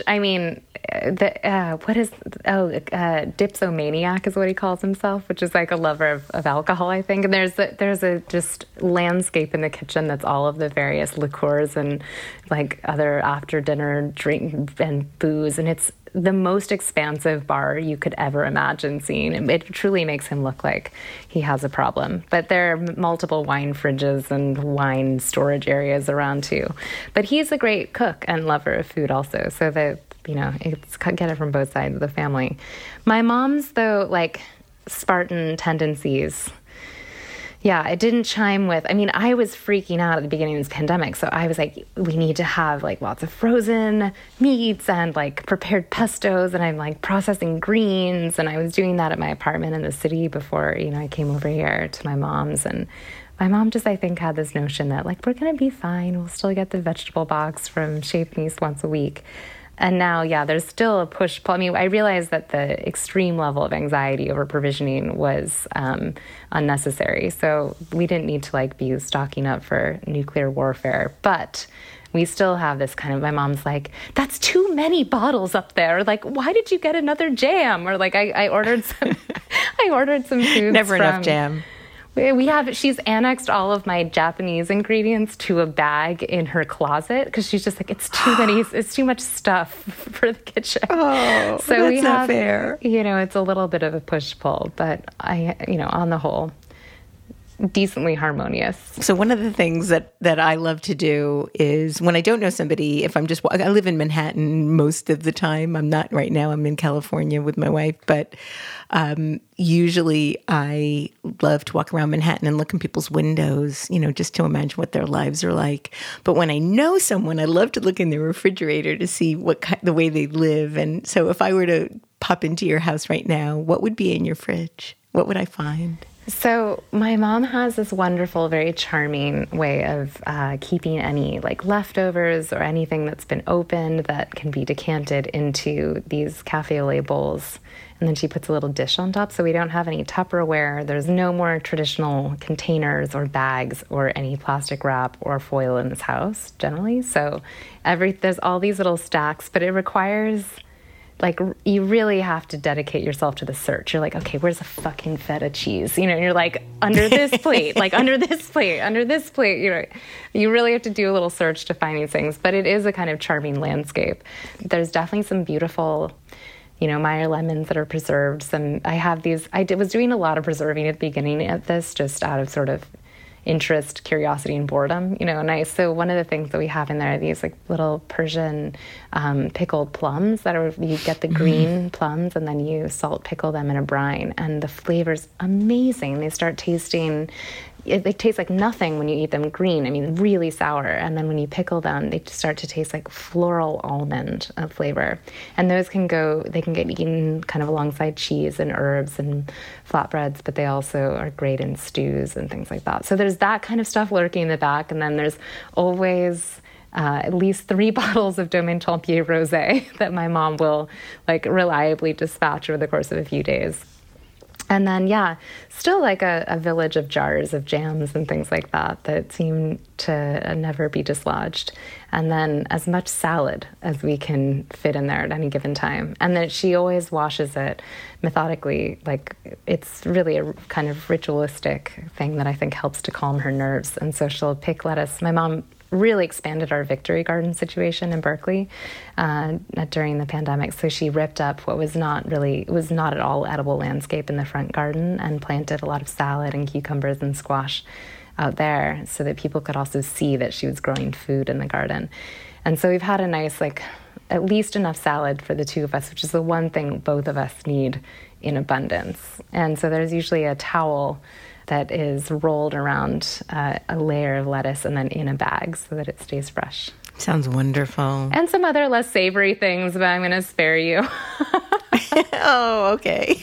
Dipsomaniac is what he calls himself, which is like a lover of alcohol, I think. And there's a just landscape in the kitchen that's all of the various liqueurs and like other after dinner drink and booze, and it's the most expansive bar you could ever imagine seeing. It truly makes him look like he has a problem. But there are multiple wine fridges and wine storage areas around too. But he's a great cook and lover of food also. So that, it's get it from both sides of the family. My mom's, though, like Spartan tendencies, yeah, it didn't chime with, I was freaking out at the beginning of this pandemic. So I was like, we need to have like lots of frozen meats and like prepared pestos. And I'm like processing greens. And I was doing that at my apartment in the city before, I came over here to my mom's. And my mom just, I think, had this notion that like, we're going to be fine. We'll still get the vegetable box from Chez Panisse once a week. And now, yeah, there's still a push-pull. I realized that the extreme level of anxiety over provisioning was unnecessary. So we didn't need to like be stocking up for nuclear warfare. But we still have this kind of, my mom's like, that's too many bottles up there. Like, why did you get another jam? Or like, I ordered some, foods. Never enough jam. She's annexed all of my Japanese ingredients to a bag in her closet because she's just like, it's too much stuff for the kitchen. Oh, so that's not fair. It's a little bit of a push-pull, but on the whole, decently harmonious. So one of the things that I love to do is when I don't know somebody, if I'm just, I live in Manhattan most of the time. I'm not right now. I'm in California with my wife, but usually I love to walk around Manhattan and look in people's windows, just to imagine what their lives are like. But when I know someone, I love to look in their refrigerator to see the way they live. And so if I were to pop into your house right now, what would be in your fridge? What would I find? So my mom has this wonderful, very charming way of keeping any leftovers or anything that's been opened that can be decanted into these cafe au lait bowls. And then she puts a little dish on top, so we don't have any Tupperware. There's no more traditional containers or bags or any plastic wrap or foil in this house, generally. So there's all these little stacks, but it requires... you really have to dedicate yourself to the search. You're like, okay, where's the fucking feta cheese? And you're like, under this plate, under this plate, under this plate. You really have to do a little search to find these things. But it is a kind of charming landscape. There's definitely some beautiful, Meyer lemons that are preserved. I was doing a lot of preserving at the beginning of this, just out of sort of interest, curiosity, and boredom, so one of the things that we have in there are these little Persian pickled plums you get the green plums and then you salt pickle them in a brine, and the flavor's amazing. They start tasting, they taste like nothing when you eat them green. I mean, really sour. And then when you pickle them, they start to taste like floral almond flavor. And those can get eaten kind of alongside cheese and herbs and flatbreads, but they also are great in stews and things like that. So there's that kind of stuff lurking in the back. And then there's always at least 3 bottles of Domaine Tempier Rosé that my mom will reliably dispatch over the course of a few days. And then, still a village of jars of jams and things like that seem to never be dislodged. And then as much salad as we can fit in there at any given time. And then she always washes it methodically. It's really a kind of ritualistic thing that I think helps to calm her nerves. And so she'll pick lettuce. My mom really expanded our Victory Garden situation in Berkeley during the pandemic. So she ripped up what was not at all edible landscape in the front garden and planted a lot of salad and cucumbers and squash out there so that people could also see that she was growing food in the garden. And so we've had a nice, at least enough salad for the two of us, which is the one thing both of us need in abundance. And so there's usually a towel that is rolled around a layer of lettuce and then in a bag so that it stays fresh. Sounds wonderful. And some other less savory things, but I'm going to spare you. Oh, okay.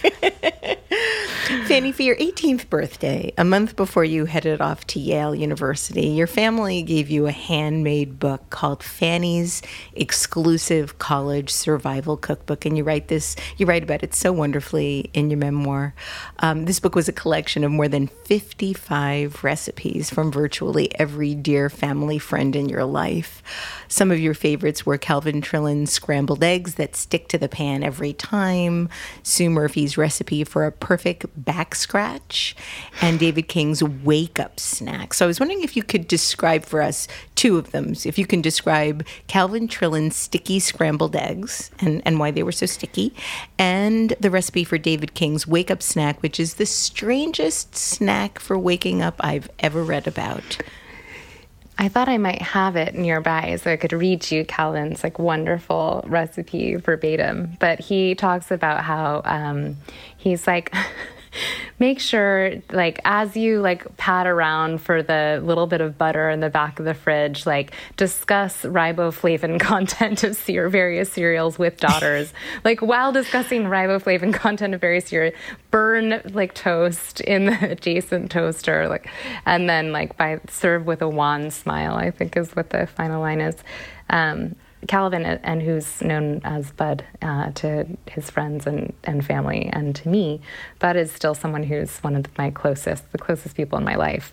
Fanny, for your 18th birthday, a month before you headed off to Yale University, your family gave you a handmade book called Fanny's Exclusive College Survival Cookbook. And you write about it so wonderfully in your memoir. This book was a collection of more than 55 recipes from virtually every dear family friend in your life. Some of your favorites were Calvin Trillin's scrambled eggs that stick to the pan every time, Sue Murphy's recipe for a perfect back scratch, and David King's wake-up snack. So I was wondering if you could describe for us 2 of them. If you can describe Calvin Trillin's sticky scrambled eggs and why they were so sticky, and the recipe for David King's wake-up snack, which is the strangest snack for waking up I've ever read about. I thought I might have it nearby so I could read you Calvin's wonderful recipe verbatim. But he talks about how he's make sure as you pat around for the little bit of butter in the back of the fridge, discuss riboflavin content of your various cereals with daughters. While discussing riboflavin content of various cereals, burn toast in the adjacent toaster, and then serve with a wan smile, I think is what the final line is. Calvin, and who's known as Bud to his friends and family and to me, Bud is still someone who's one of the closest people in my life.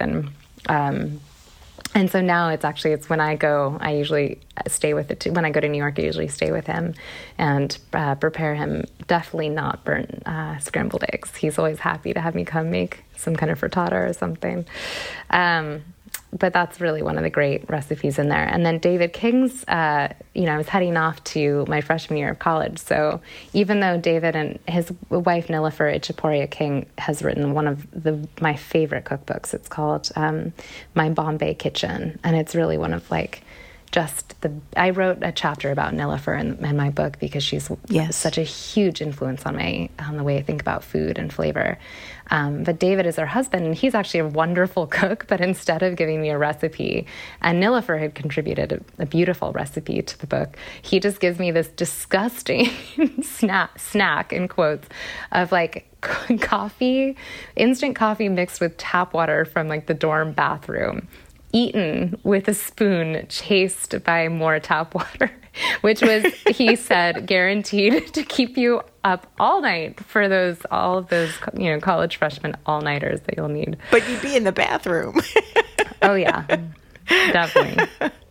And so now it's when I go, I usually stay with it too. When I go to New York, I usually stay with him and prepare him definitely not burnt scrambled eggs. He's always happy to have me come make some kind of frittata or something. but that's really one of the great recipes in there. And then David King's, I was heading off to my freshman year of college. So even though David and his wife, Nilofer Ichaporia King, has written one of my favorite cookbooks, it's called My Bombay Kitchen. And it's really one of I wrote a chapter about Nilofer in my book because she's such a huge influence on the way I think about food and flavor. But David is her husband, and he's actually a wonderful cook, but instead of giving me a recipe, and Nilofer had contributed a beautiful recipe to the book, he just gives me this disgusting snack, in quotes, of like coffee, instant coffee mixed with tap water from like the dorm bathroom, eaten with a spoon, chased by more tap water, which was, he said, guaranteed to keep you up all night for all of those college freshman all-nighters that you'll need. But you'd be in the bathroom. Oh, yeah. Definitely.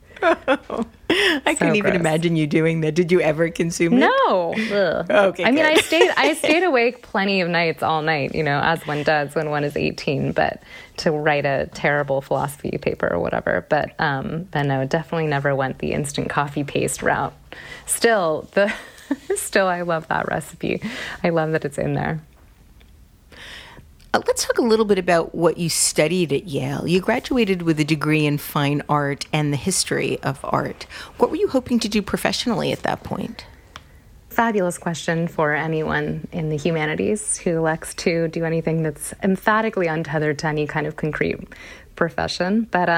I couldn't even imagine you doing that. Did you ever consume it? No. Okay. I mean, I stayed awake plenty of nights all night, as one does when one is 18, but to write a terrible philosophy paper or whatever. But no, definitely never went the instant coffee paste route. Still, I love that recipe. I love that it's in there. Let's talk a little bit about what you studied at Yale. You graduated with a degree in fine art and the history of art. What were you hoping to do professionally at that point? Fabulous question for anyone in the humanities who elects to do anything that's emphatically untethered to any kind of concrete profession. But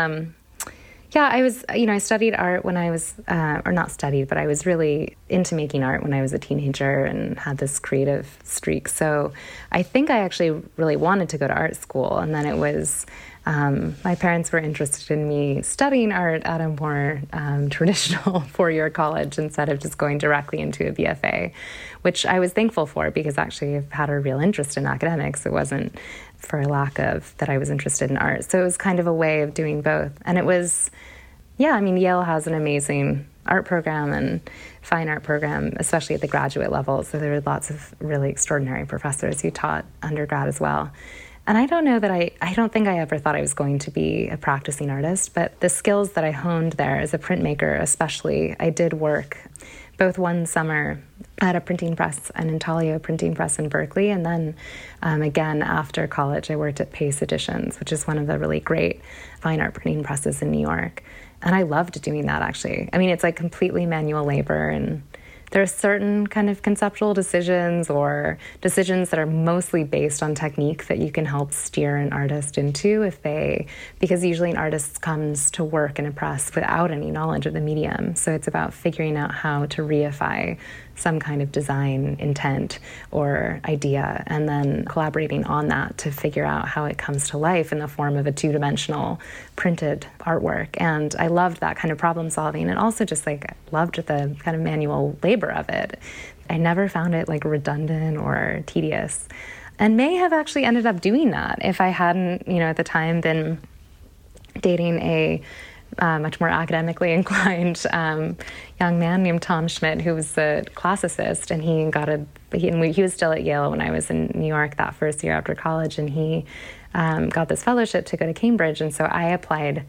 I studied art when I was, or not studied, but I was really into making art when I was a teenager and had this creative streak. So I think I actually really wanted to go to art school. And then it was, my parents were interested in me studying art at a more traditional four-year college instead of just going directly into a BFA, which I was thankful for because actually I've had a real interest in academics. It wasn't for a lack of that I was interested in art. So it was kind of a way of doing both. And it was, Yale has an amazing art program and fine art program, especially at the graduate level. So there were lots of really extraordinary professors who taught undergrad as well. And I don't know that I don't think I ever thought I was going to be a practicing artist, but the skills that I honed there as a printmaker especially, I did work both one summer at a printing press, an Intaglio printing press in Berkeley, and then again after college I worked at Pace Editions, which is one of the really great fine art printing presses in New York. And I loved doing that, actually. I mean, it's like completely manual labor, and there are certain kind of conceptual decisions or decisions that are mostly based on technique that you can help steer an artist into because usually an artist comes to work in a press without any knowledge of the medium. So it's about figuring out how to reify some kind of design intent or idea, and then collaborating on that to figure out how it comes to life in the form of a two-dimensional printed artwork. And I loved that kind of problem solving, and also just loved the kind of manual labor of it. I never found it redundant or tedious, and may have actually ended up doing that if I hadn't, at the time been dating a much more academically inclined young man named Tom Schmidt, who was a classicist, and he was still at Yale when I was in New York that first year after college, and he got this fellowship to go to Cambridge, and so I applied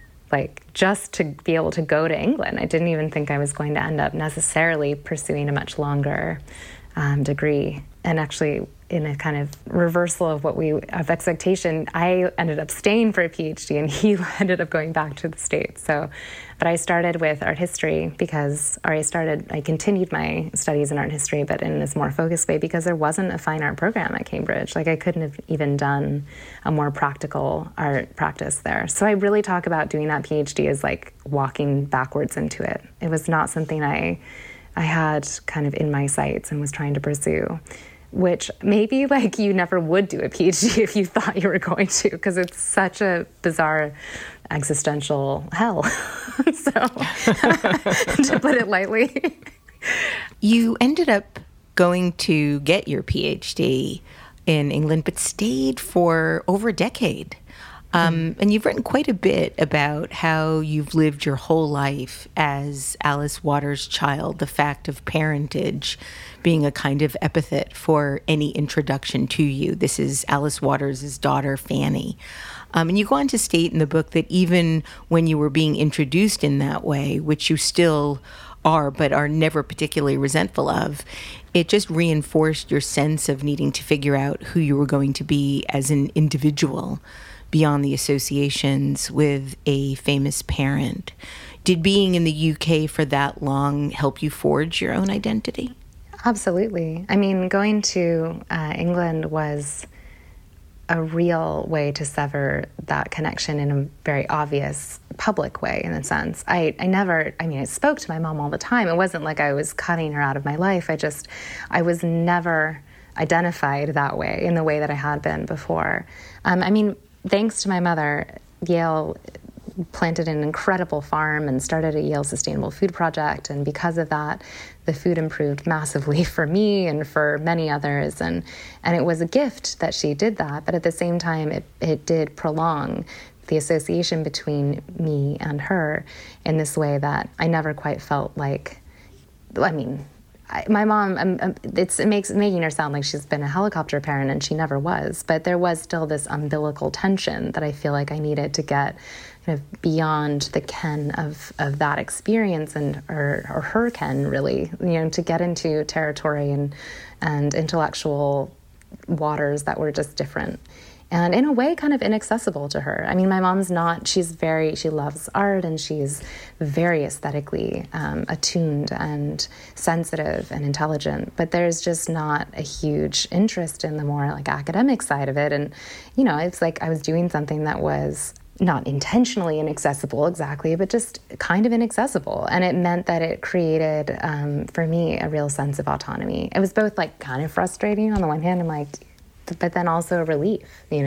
just to be able to go to England. I didn't even think I was going to end up necessarily pursuing a much longer degree. And actually, in a kind of reversal of expectation, I ended up staying for a PhD, and he ended up going back to the States. But I started with art history I continued my studies in art history, but in this more focused way because there wasn't a fine art program at Cambridge. I couldn't have even done a more practical art practice there. So I really talk about doing that PhD as walking backwards into it. It was not something I had kind of in my sights and was trying to pursue, which maybe you never would do a PhD if you thought you were going to, because it's such a bizarre existential hell. So, to put it lightly. You ended up going to get your PhD in England, but stayed for over a decade. And you've written quite a bit about how you've lived your whole life as Alice Waters' child, the fact of parentage being a kind of epithet for any introduction to you. This is Alice Waters' daughter, Fanny. And you go on to state in the book that even when you were being introduced in that way, which you still are, but are never particularly resentful of, it just reinforced your sense of needing to figure out who you were going to be as an individual beyond the associations with a famous parent. Did being in the UK for that long help you forge your own identity? Absolutely. I mean, going to England was a real way to sever that connection in a very obvious public way, in a sense. I spoke to my mom all the time. It wasn't like I was cutting her out of my life. I was never identified that way in the way that I had been before. Thanks to my mother, Yale planted an incredible farm and started a Yale Sustainable Food Project. And because of that, the food improved massively for me and for many others. And it was a gift that she did that. But at the same time, it did prolong the association between me and her in this way that I never quite felt like, my mom, it's making her sound like she's been a helicopter parent, and she never was. But there was still this umbilical tension that I feel like I needed to get kind of beyond the ken of that experience or her ken, really, to get into territory and intellectual waters that were just different. And in a way, kind of inaccessible to her. I mean, my mom's she loves art, and she's very aesthetically attuned and sensitive and intelligent, but there's just not a huge interest in the more like academic side of it. And, it's like I was doing something that was not intentionally inaccessible exactly, but just kind of inaccessible. And it meant that it created, for me, a real sense of autonomy. It was both like kind of frustrating on the one hand, but then also a relief,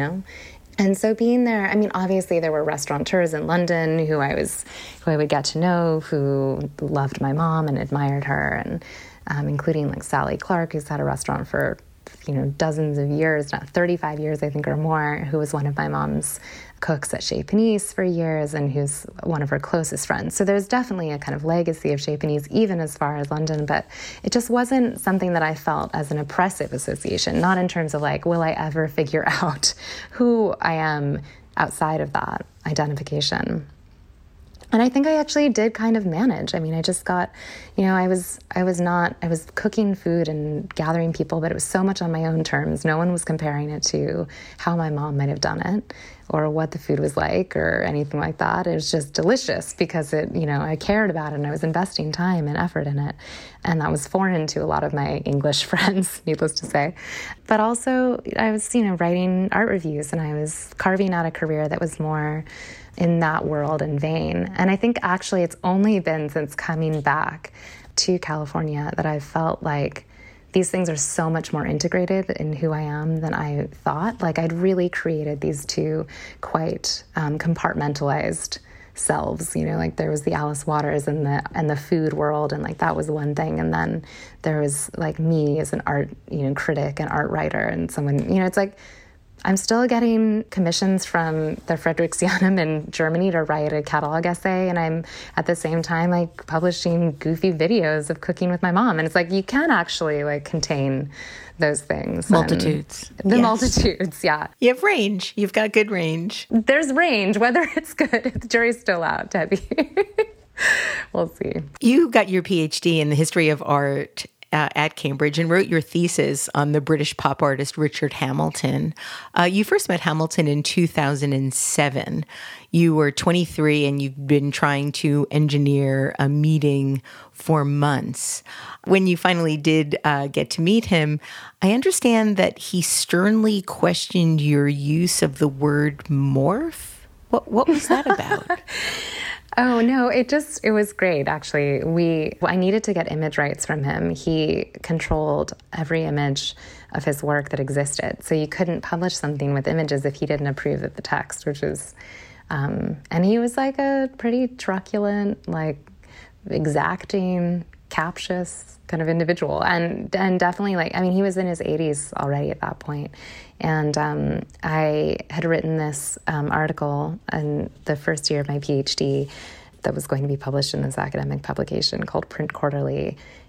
And so being there, obviously there were restaurateurs in London who I would get to know, who loved my mom and admired her, and including like Sally Clark, who's had a restaurant for, dozens of years, not 35 years, I think, or more, who was one of my mom's cooks at Chez Panisse for years and who's one of her closest friends. So there's definitely a kind of legacy of Chez Panisse, even as far as London, but it just wasn't something that I felt as an oppressive association, not in terms of like, will I ever figure out who I am outside of that identification? And I think I actually did kind of manage. I just got, I was cooking food and gathering people, but it was so much on my own terms. No one was comparing it to how my mom might have done it or what the food was like or anything like that. It was just delicious because I cared about it and I was investing time and effort in it. And that was foreign to a lot of my English friends, needless to say. But also I was, writing art reviews, and I was carving out a career that was more in that world and vein. And I think actually it's only been since coming back to California that I've felt like these things are so much more integrated in who I am than I thought. Like I'd really created these two quite compartmentalized selves, like there was the Alice Waters and the food world, and like that was one thing, and then there was like me as an art critic and art writer and someone, it's like I'm still getting commissions from the Friedrichsmuseum in Germany to write a catalog essay, and I'm at the same time like publishing goofy videos of cooking with my mom. And it's like you can actually like contain those things. Multitudes. Multitudes, yeah. You have range. You've got good range. There's range. Whether it's good, the jury's still out, Debbie. We'll see. You got your PhD in the history of art at Cambridge and wrote your thesis on the British pop artist Richard Hamilton. You first met Hamilton in 2007. You were 23 and you've been trying to engineer a meeting for months. When you finally did get to meet him, I understand that he sternly questioned your use of the word morph. What was that about? Oh, no, it was great, actually. I needed to get image rights from him. He controlled every image of his work that existed. So you couldn't publish something with images if he didn't approve of the text, which was, and he was like a pretty truculent, like exacting, captious kind of individual. And definitely he was in his 80s already at that point. And I had written this article in the first year of my PhD that was going to be published in this academic publication called Print Quarterly.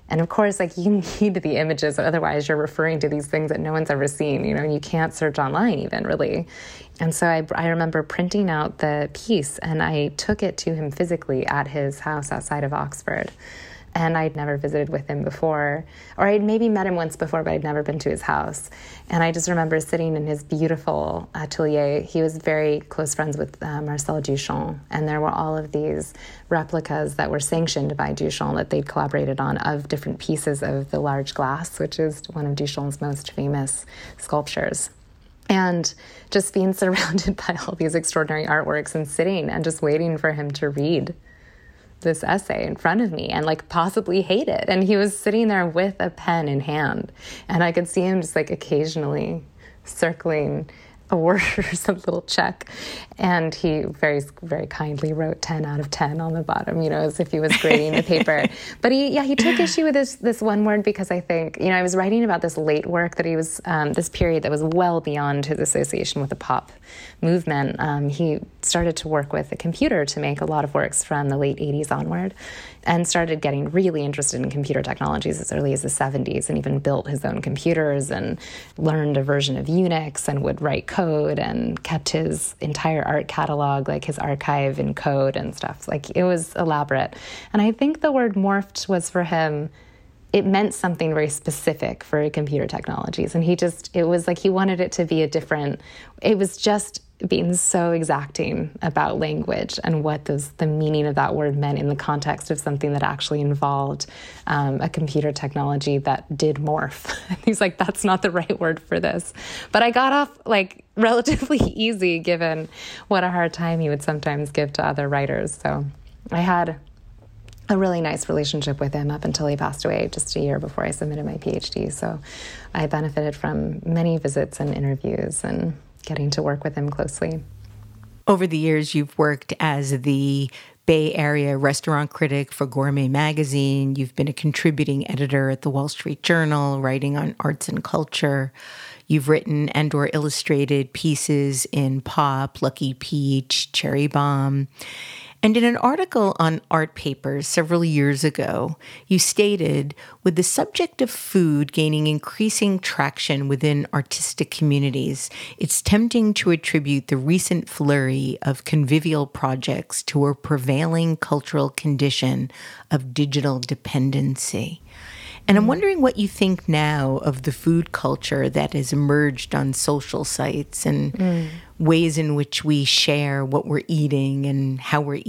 And of course, like, you need the images, otherwise you're referring to these things that no one's ever seen, and you can't search online even, really. And so I remember printing out the piece, and I took it to him physically at his house outside of Oxford. And I'd never visited with him before, or I'd maybe met him once before, but I'd never been to his house. And I just remember sitting in his beautiful atelier. He was very close friends with Marcel Duchamp, and there were all of these replicas that were sanctioned by Duchamp that they'd collaborated on of different pieces of the large glass, which is one of Duchamp's most famous sculptures. And just being surrounded by all these extraordinary artworks and sitting and just waiting for him to read this essay in front of me and like possibly hate it. And he was sitting there with a pen in hand, and I could see him just like occasionally circling a word or some little check. And he very, very kindly wrote 10 out of 10 on the bottom, as if he was grading the paper. But he took issue with this one word because I think, I was writing about this late work that he was, this period that was well beyond his association with the pop movement. He started to work with a computer to make a lot of works from the late 80s onward, and started getting really interested in computer technologies as early as the 70s, and even built his own computers and learned a version of Unix and would write code and kept his entire art catalog, like his archive in code and stuff. Like, it was elaborate. And I think the word morphed was for him, it meant something very specific for computer technologies. And it was like he wanted it to be it was just being so exacting about language and what the meaning of that word meant in the context of something that actually involved a computer technology that did morph. He's like, that's not the right word for this. But I got off like relatively easy given what a hard time he would sometimes give to other writers. So I had a really nice relationship with him up until he passed away just a year before I submitted my PhD. So I benefited from many visits and interviews and getting to work with him closely. Over the years, you've worked as the Bay Area restaurant critic for Gourmet Magazine. You've been a contributing editor at the Wall Street Journal, writing on arts and culture. You've written and/or illustrated pieces in Pop, Lucky Peach, Cherry Bomb. And in an article on Art Papers several years ago, you stated, with the subject of food gaining increasing traction within artistic communities, it's tempting to attribute the recent flurry of convivial projects to a prevailing cultural condition of digital dependency. And I'm wondering what you think now of the food culture that has emerged on social sites and ways in which we share what we're eating and how we're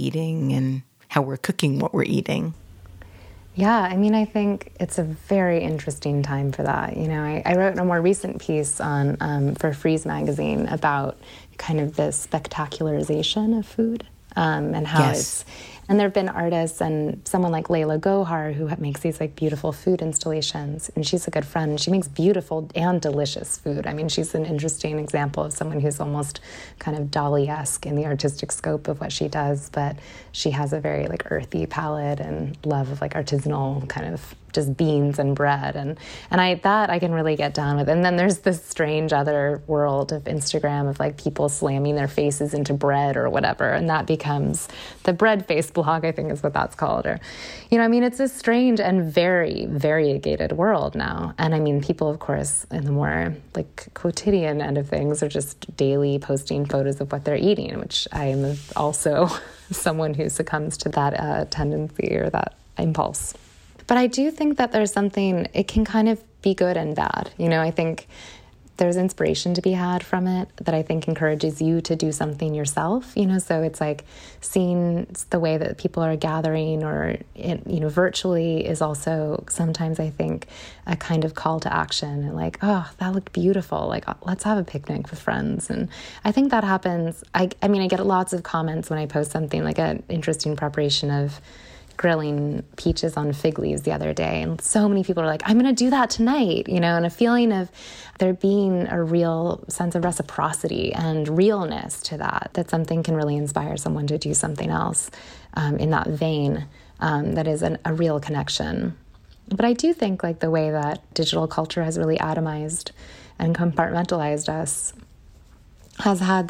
cooking what we're eating. Yeah, I mean, I think it's a very interesting time for that. I wrote a more recent piece on for Frieze magazine about kind of the spectacularization of food and how and there have been artists and someone like Layla Gohar who makes these like beautiful food installations, and she's a good friend. She makes beautiful and delicious food. I mean, she's an interesting example of someone who's almost kind of Dali-esque in the artistic scope of what she does, but she has a very like earthy palette and love of like artisanal kind of just beans and bread, and I can really get down with. And then there's this strange other world of Instagram of like people slamming their faces into bread or whatever, and that becomes the bread face blog, I think is what that's called. Or, I mean, it's a strange and very variegated world now. And I mean, people, of course, in the more like quotidian end of things are just daily posting photos of what they're eating, which I am also someone who succumbs to that tendency or that impulse. But I do think that there's something, it can kind of be good and bad. I think there's inspiration to be had from it that I think encourages you to do something yourself, so it's like seeing the way that people are gathering or, virtually is also sometimes, I think, a kind of call to action and like, oh, that looked beautiful. Like, let's have a picnic with friends. And I think that happens. I mean, I get lots of comments when I post something like an interesting preparation of grilling peaches on fig leaves the other day. And so many people are like, I'm going to do that tonight, and a feeling of there being a real sense of reciprocity and realness to that something can really inspire someone to do something else in that vein that is a real connection. But I do think like the way that digital culture has really atomized and compartmentalized us has had this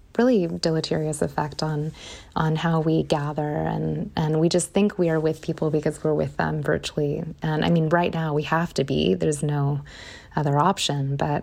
really deleterious effect on how we gather, and we just think we are with people because we're with them virtually. And I mean, right now we have to be. There's no other option. But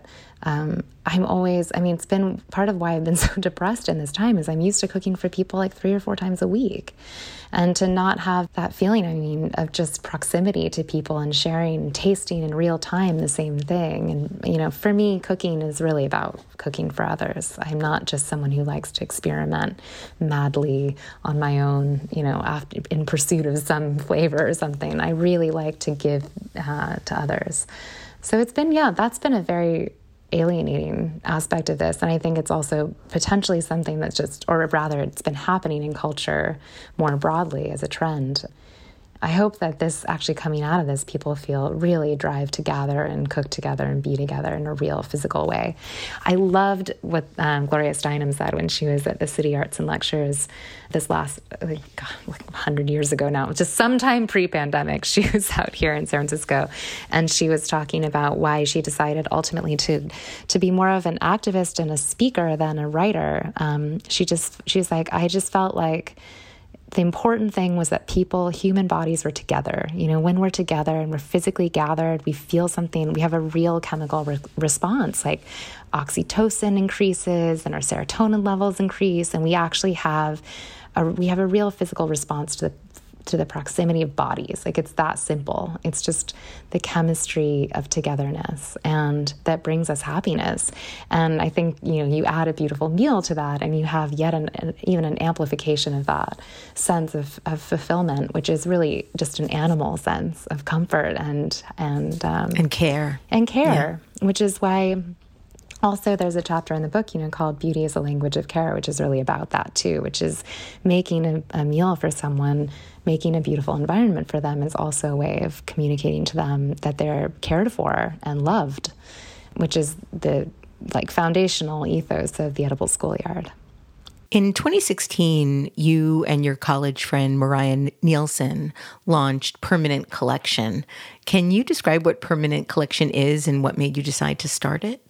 it's been part of why I've been so depressed in this time is I'm used to cooking for people like 3 or 4 times a week. And to not have that feeling, of just proximity to people and sharing and tasting in real time the same thing. And, for me, cooking is really about cooking for others. I'm not just someone who likes to experiment madly on my own, in pursuit of some flavor or something. I really like to give to others. So that's been a very alienating aspect of this. And I think it's also potentially something that's it's been happening in culture more broadly as a trend. I hope that this actually coming out of this, people feel really drive to gather and cook together and be together in a real physical way. I loved what Gloria Steinem said when she was at the City Arts and Lectures this last, like 100 years ago now, just sometime pre-pandemic. She was out here in San Francisco, and she was talking about why she decided ultimately to be more of an activist and a speaker than a writer. She was like, I just felt like the important thing was that human bodies were together. When we're together and we're physically gathered, we feel something, we have a real chemical response, like oxytocin increases and our serotonin levels increase. And we actually have a real physical response to the proximity of bodies. Like, it's that simple. It's just the chemistry of togetherness, and that brings us happiness. And I think, you add a beautiful meal to that, and you have yet even an amplification of that sense of fulfillment, which is really just an animal sense of comfort and care. And care, yeah. Which is why also there's a chapter in the book, called Beauty is a Language of Care, which is really about that too, which is making a meal for someone, making a beautiful environment for them is also a way of communicating to them that they're cared for and loved, which is the foundational ethos of the Edible Schoolyard. In 2016, you and your college friend Mariah Nielsen launched Permanent Collection. Can you describe what Permanent Collection is and what made you decide to start it?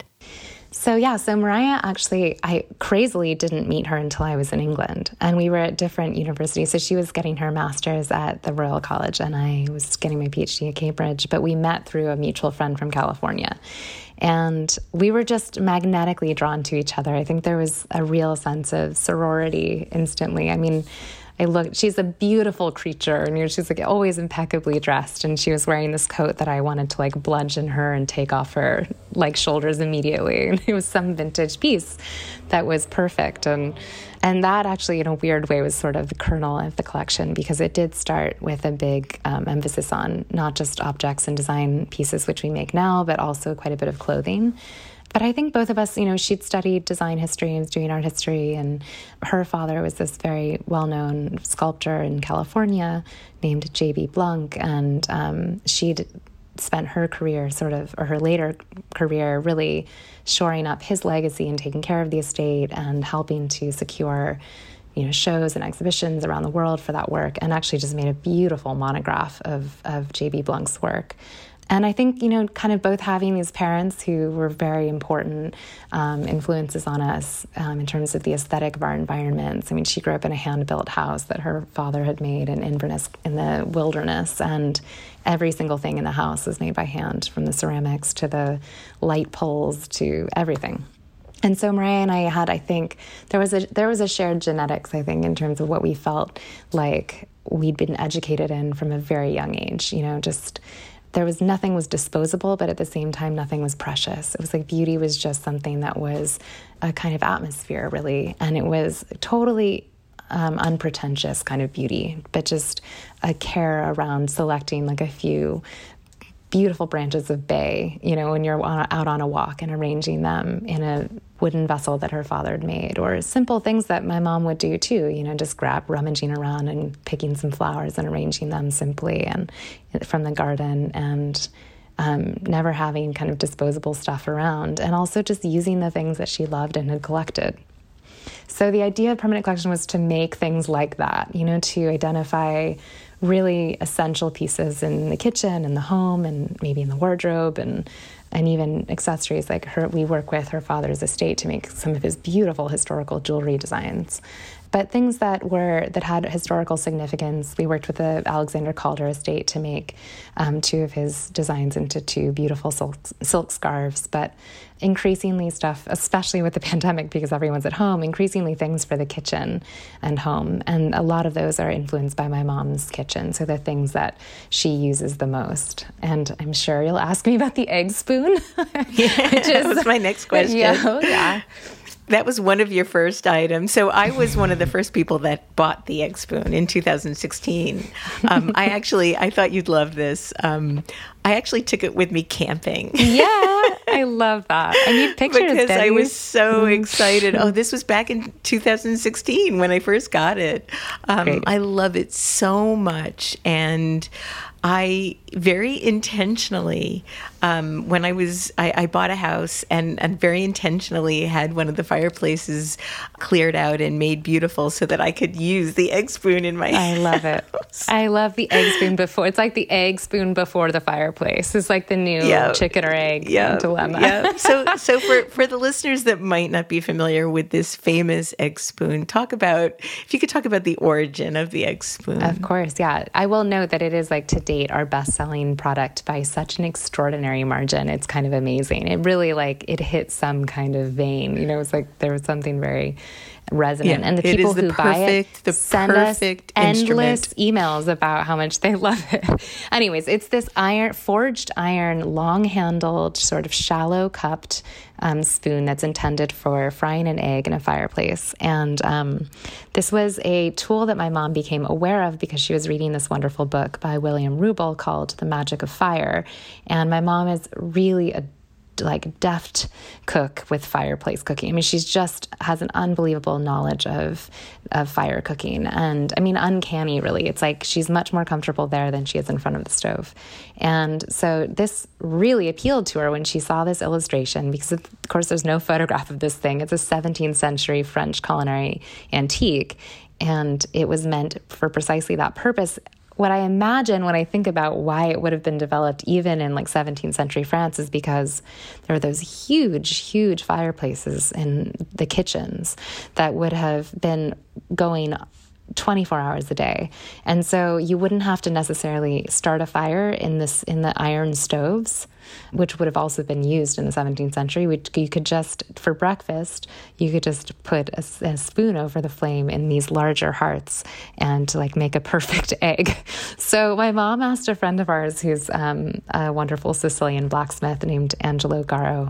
So Mariah, actually, I crazily didn't meet her until I was in England, and we were at different universities. So she was getting her master's at the Royal College, and I was getting my PhD at Cambridge, but we met through a mutual friend from California. And we were just magnetically drawn to each other. I think there was a real sense of sorority instantly. I mean, she's a beautiful creature, and she's always impeccably dressed, and she was wearing this coat that I wanted to bludgeon her and take off her shoulders immediately. And it was some vintage piece that was perfect. And that actually, in a weird way, was sort of the kernel of the collection, because it did start with a big emphasis on not just objects and design pieces, which we make now, but also quite a bit of clothing. But I think both of us, she'd studied design history and was doing art history, and her father was this very well-known sculptor in California named J.B. Blunk, and she'd spent her career her later career really shoring up his legacy and taking care of the estate and helping to secure shows and exhibitions around the world for that work, and actually just made a beautiful monograph of J.B. Blunk's work. And I think, kind of both having these parents who were very important influences on us in terms of the aesthetic of our environments. I mean, she grew up in a hand-built house that her father had made in Inverness in the wilderness, and every single thing in the house was made by hand, from the ceramics to the light poles to everything. And so Mariah and I had, I think, there was a shared genetics, I think, in terms of what we felt like we'd been educated in from a very young age, nothing was disposable, but at the same time, nothing was precious. It was like beauty was just something that was a kind of atmosphere, really. And it was totally unpretentious kind of beauty, but just a care around selecting a few beautiful branches of bay, when you're out on a walk, and arranging them in a wooden vessel that her father had made, or simple things that my mom would do too, just rummaging around and picking some flowers and arranging them simply and from the garden, and never having kind of disposable stuff around, and also just using the things that she loved and had collected. So the idea of Permanent Collection was to make things like that, to identify really essential pieces in the kitchen and the home and maybe in the wardrobe, and and even accessories. Like we work with her father's estate to make some of his beautiful historical jewelry designs. But things that had historical significance, we worked with the Alexander Calder estate to make 2 of his designs into 2 beautiful silk scarves. But increasingly stuff, especially with the pandemic because everyone's at home, increasingly things for the kitchen and home. And a lot of those are influenced by my mom's kitchen. So the things that she uses the most. And I'm sure you'll ask me about the egg spoon. That was my next question. Yeah. That was one of your first items. So I was one of the first people that bought the egg spoon in 2016. I thought you'd love this. I actually took it with me camping. Yeah, I love that. I need pictures, because Debbie. I was so excited. Oh, this was back in 2016 when I first got it. I love it so much. And I very intentionally, when I bought a house and very intentionally had one of the fireplaces cleared out and made beautiful so that I could use the egg spoon in my I love it. I love the egg spoon before. It's like the egg spoon before the fireplace. It's like the new chicken or egg dilemma. Yeah. So for the listeners that might not be familiar with this famous egg spoon, if you could talk about the origin of the egg spoon. Of course, yeah. I will note that it is like to date our best-selling product by such an extraordinary margin. It's kind of amazing. It really it hit some kind of vein. It's like there was something very resonant. And the people who buy it send us endless emails about how much they love it. Anyways, it's this forged iron, long-handled, sort of shallow cupped spoon that's intended for frying an egg in a fireplace. And this was a tool that my mom became aware of because she was reading this wonderful book by William Rubel called The Magic of Fire. And my mom is really a deft cook with fireplace cooking. I mean, she's just has an unbelievable knowledge of fire cooking, and I mean, uncanny really. It's like she's much more comfortable there than she is in front of the stove. And so this really appealed to her when she saw this illustration, because of course there's no photograph of this thing. It's a 17th century French culinary antique, and it was meant for precisely that purpose. What I imagine when I think about why it would have been developed even in 17th century France is because there are those huge, huge fireplaces in the kitchens that would have been going 24 hours a day. And so you wouldn't have to necessarily start a fire in the iron stoves, which would have also been used in the 17th century. You could just, for breakfast, you could just put a spoon over the flame in these larger hearts and make a perfect egg. So my mom asked a friend of ours who's a wonderful Sicilian blacksmith named Angelo Garo,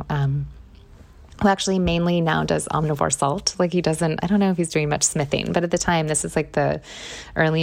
who actually mainly now does omnivore salt. He doesn't, I don't know if he's doing much smithing, but at the time, this is the early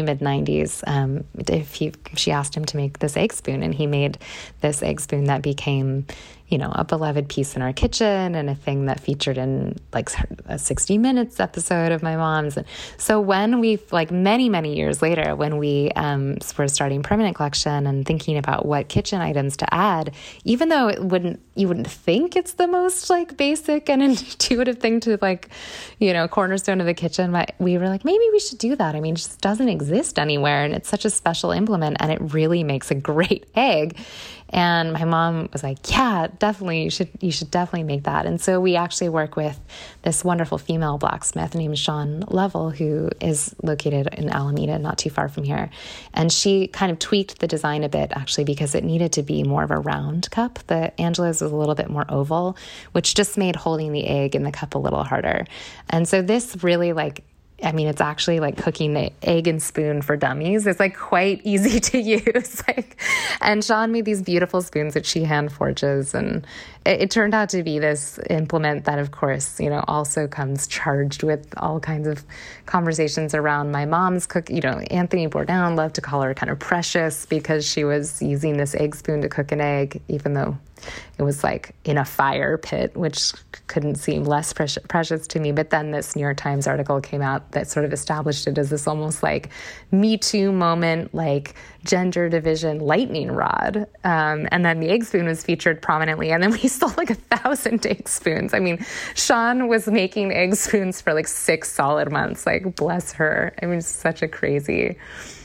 mid-90s, she asked him to make this egg spoon, and he made this egg spoon that became, a beloved piece in our kitchen and a thing that featured in a 60 Minutes episode of my mom's. And so when we, many, many years later, when we were starting Permanent Collection and thinking about what kitchen items to add, even though you wouldn't think it's the most basic and intuitive thing to cornerstone of the kitchen, but we were maybe we should do that. I mean, it just doesn't exist anywhere, and it's such a special implement, and it really makes a great egg. And my mom was like, yeah, definitely, you should definitely make that. And so we actually work with this wonderful female blacksmith named Shawn Lovell, who is located in Alameda, not too far from here. And she kind of tweaked the design a bit, actually, because it needed to be more of a round cup. The Angelo's was a little bit more oval, which just made holding the egg in the cup a little harder. And so this really it's actually cooking the egg and spoon for dummies. It's quite easy to use. And Shawn made these beautiful spoons that she hand forges. And it turned out to be this implement that, of course, also comes charged with all kinds of conversations around my mom's cook. Anthony Bourdain loved to call her kind of precious because she was using this egg spoon to cook an egg, even though it was in a fire pit, which couldn't seem less precious to me. But then this New York Times article came out that sort of established it as this almost Me Too moment, gender division lightning rod. And then the egg spoon was featured prominently. And then we sold 1,000 egg spoons. I mean, Shawn was making egg spoons for 6 solid months. Bless her. I mean, it's such a crazy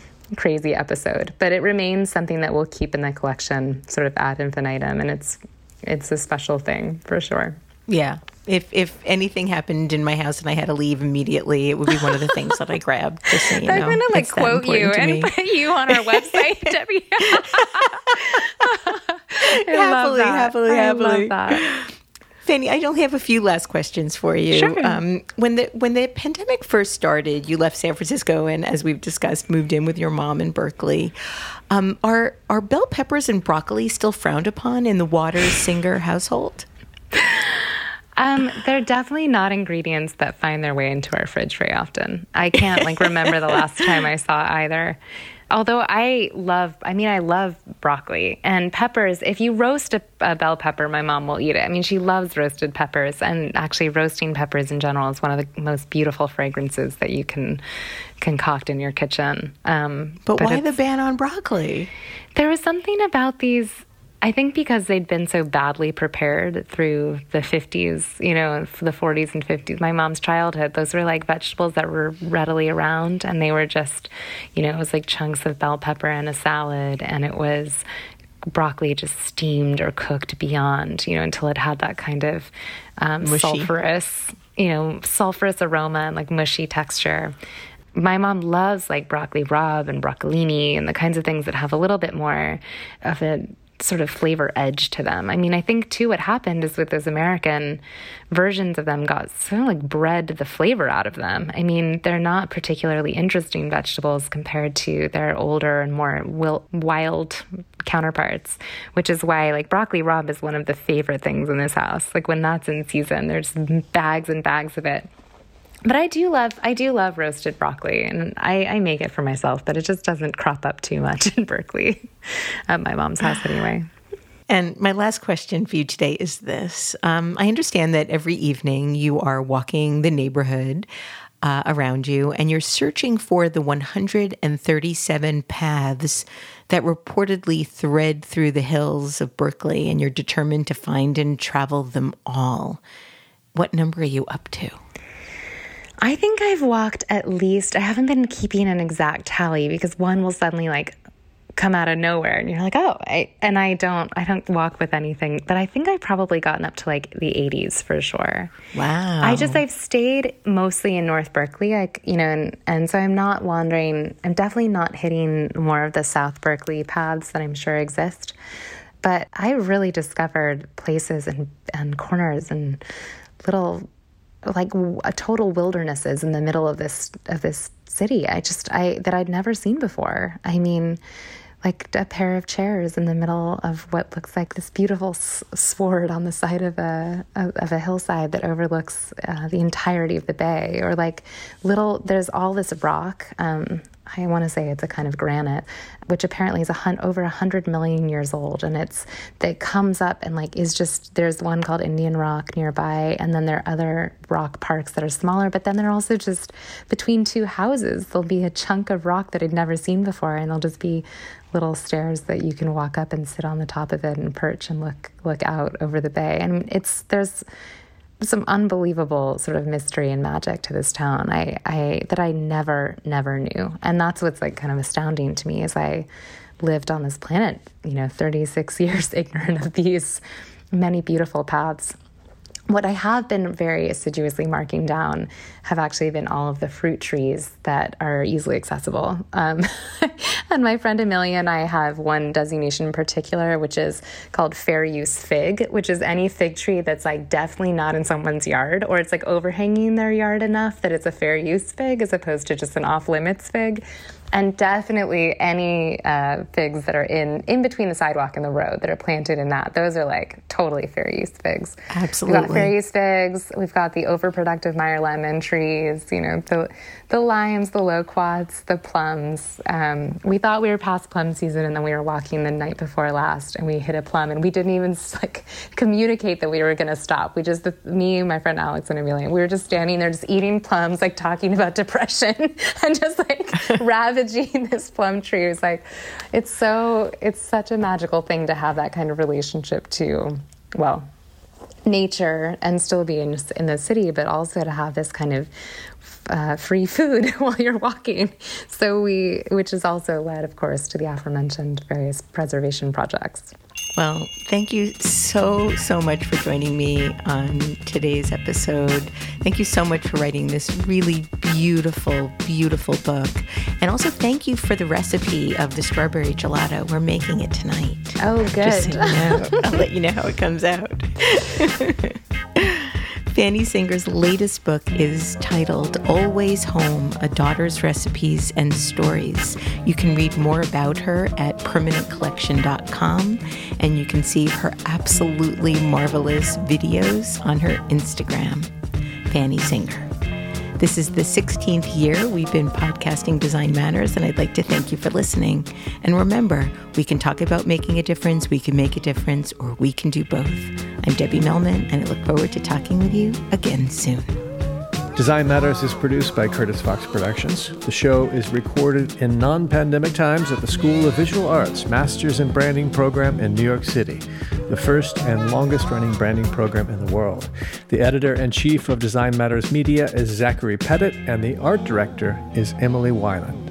episode, but it remains something that we'll keep in the collection sort of ad infinitum. And it's a special thing for sure. Yeah. If anything happened in my house and I had to leave immediately, it would be one of the things that I grabbed. Just so you know. I'm going to quote you and put you on our website, Debbie. Happily. I love that. Fanny, I only have a few last questions for you. Sure. When the pandemic first started, you left San Francisco and, as we've discussed, moved in with your mom in Berkeley. Are bell peppers and broccoli still frowned upon in the Waters Singer household? They're definitely not ingredients that find their way into our fridge very often. I can't remember the last time I saw either. Although I love broccoli and peppers. If you roast a bell pepper, my mom will eat it. I mean, she loves roasted peppers, and actually roasting peppers in general is one of the most beautiful fragrances that you can concoct in your kitchen. But why the ban on broccoli? There was something about these, I think because they'd been so badly prepared through the 50s, the 40s and 50s, my mom's childhood. Those were like vegetables that were readily around, and they were just, it was like chunks of bell pepper in a salad, and it was broccoli just steamed or cooked beyond, until it had that kind of sulfurous aroma and like mushy texture. My mom loves like broccoli rabe and broccolini and the kinds of things that have a little bit more of a sort of flavor edge to them. I mean, I think too what happened is with those American versions of them got sort of bred the flavor out of them. I mean, they're not particularly interesting vegetables compared to their older and more wild counterparts, which is why broccoli rabe is one of the favorite things in this house. When that's in season, there's bags and bags of it. But I do love roasted broccoli, and I make it for myself, but it just doesn't crop up too much in Berkeley, at my mom's house anyway. And my last question for you today is this. I understand that every evening you are walking the neighborhood around you, and you're searching for the 137 paths that reportedly thread through the hills of Berkeley, and you're determined to find and travel them all. What number are you up to? I think I've walked at least, I haven't been keeping an exact tally because one will suddenly come out of nowhere and you're like, oh, I don't walk with anything, but I think I've probably gotten up to the 80s for sure. Wow. I've stayed mostly in North Berkeley, and so I'm not wandering, I'm definitely not hitting more of the South Berkeley paths that I'm sure exist, but I really discovered places and corners and little total wildernesses in the middle of this city. That I'd never seen before. I mean, a pair of chairs in the middle of what looks like this beautiful sward on the side of a hillside that overlooks the entirety of the bay, or there's all this rock. I want to say it's a kind of granite, which apparently is over 100 million years old, and that comes up and is just, there's one called Indian Rock nearby, and then there are other rock parks that are smaller, but then they're also just between two houses. There'll be a chunk of rock that I'd never seen before, and there'll just be little stairs that you can walk up and sit on the top of it and perch and look out over the bay. And there's some unbelievable sort of mystery and magic to this town that I never knew. And that's what's kind of astounding to me, is I lived on this planet, 36 years ignorant of these many beautiful paths. What I have been very assiduously marking down have actually been all of the fruit trees that are easily accessible. And my friend Amelia and I have one designation in particular, which is called fair use fig, which is any fig tree that's definitely not in someone's yard, or it's overhanging their yard enough that it's a fair use fig as opposed to just an off limits fig. And definitely any figs that are in between the sidewalk and the road that are planted in that, those are totally fair use figs. Absolutely. We've got fair use figs. We've got the overproductive Meyer lemon trees, the limes, the loquats, the plums. We thought we were past plum season, and then we were walking the night before last and we hit a plum, and we didn't even communicate that we were going to stop. Me, my friend Alex, and Amelia, we were just standing there just eating plums, talking about depression and just ravaging this plum tree. It was it's such a magical thing to have that kind of relationship to, nature, and still be in the city, but also to have this kind of free food while you're walking. So which has also led, of course, to the aforementioned various preservation projects. Well, thank you so much for joining me on today's episode. Thank you so much for writing this really beautiful, beautiful book. And also thank you for the recipe of the strawberry gelato. We're making it tonight. Oh, good. Just so you know. I'll let you know how it comes out. Fanny Singer's latest book is titled Always Home, A Daughter's Recipes and Stories. You can read more about her at permanentcollection.com, and you can see her absolutely marvelous videos on her Instagram, Fanny Singer. This is the 16th year we've been podcasting Design Matters, and I'd like to thank you for listening. And remember, we can talk about making a difference, we can make a difference, or we can do both. I'm Debbie Millman, and I look forward to talking with you again soon. Design Matters is produced by Curtis Fox Productions. The show is recorded in non-pandemic times at the School of Visual Arts Masters in Branding program in New York City, the first and longest-running branding program in the world. The editor-in-chief of Design Matters Media is Zachary Pettit, and the art director is Emily Weiland.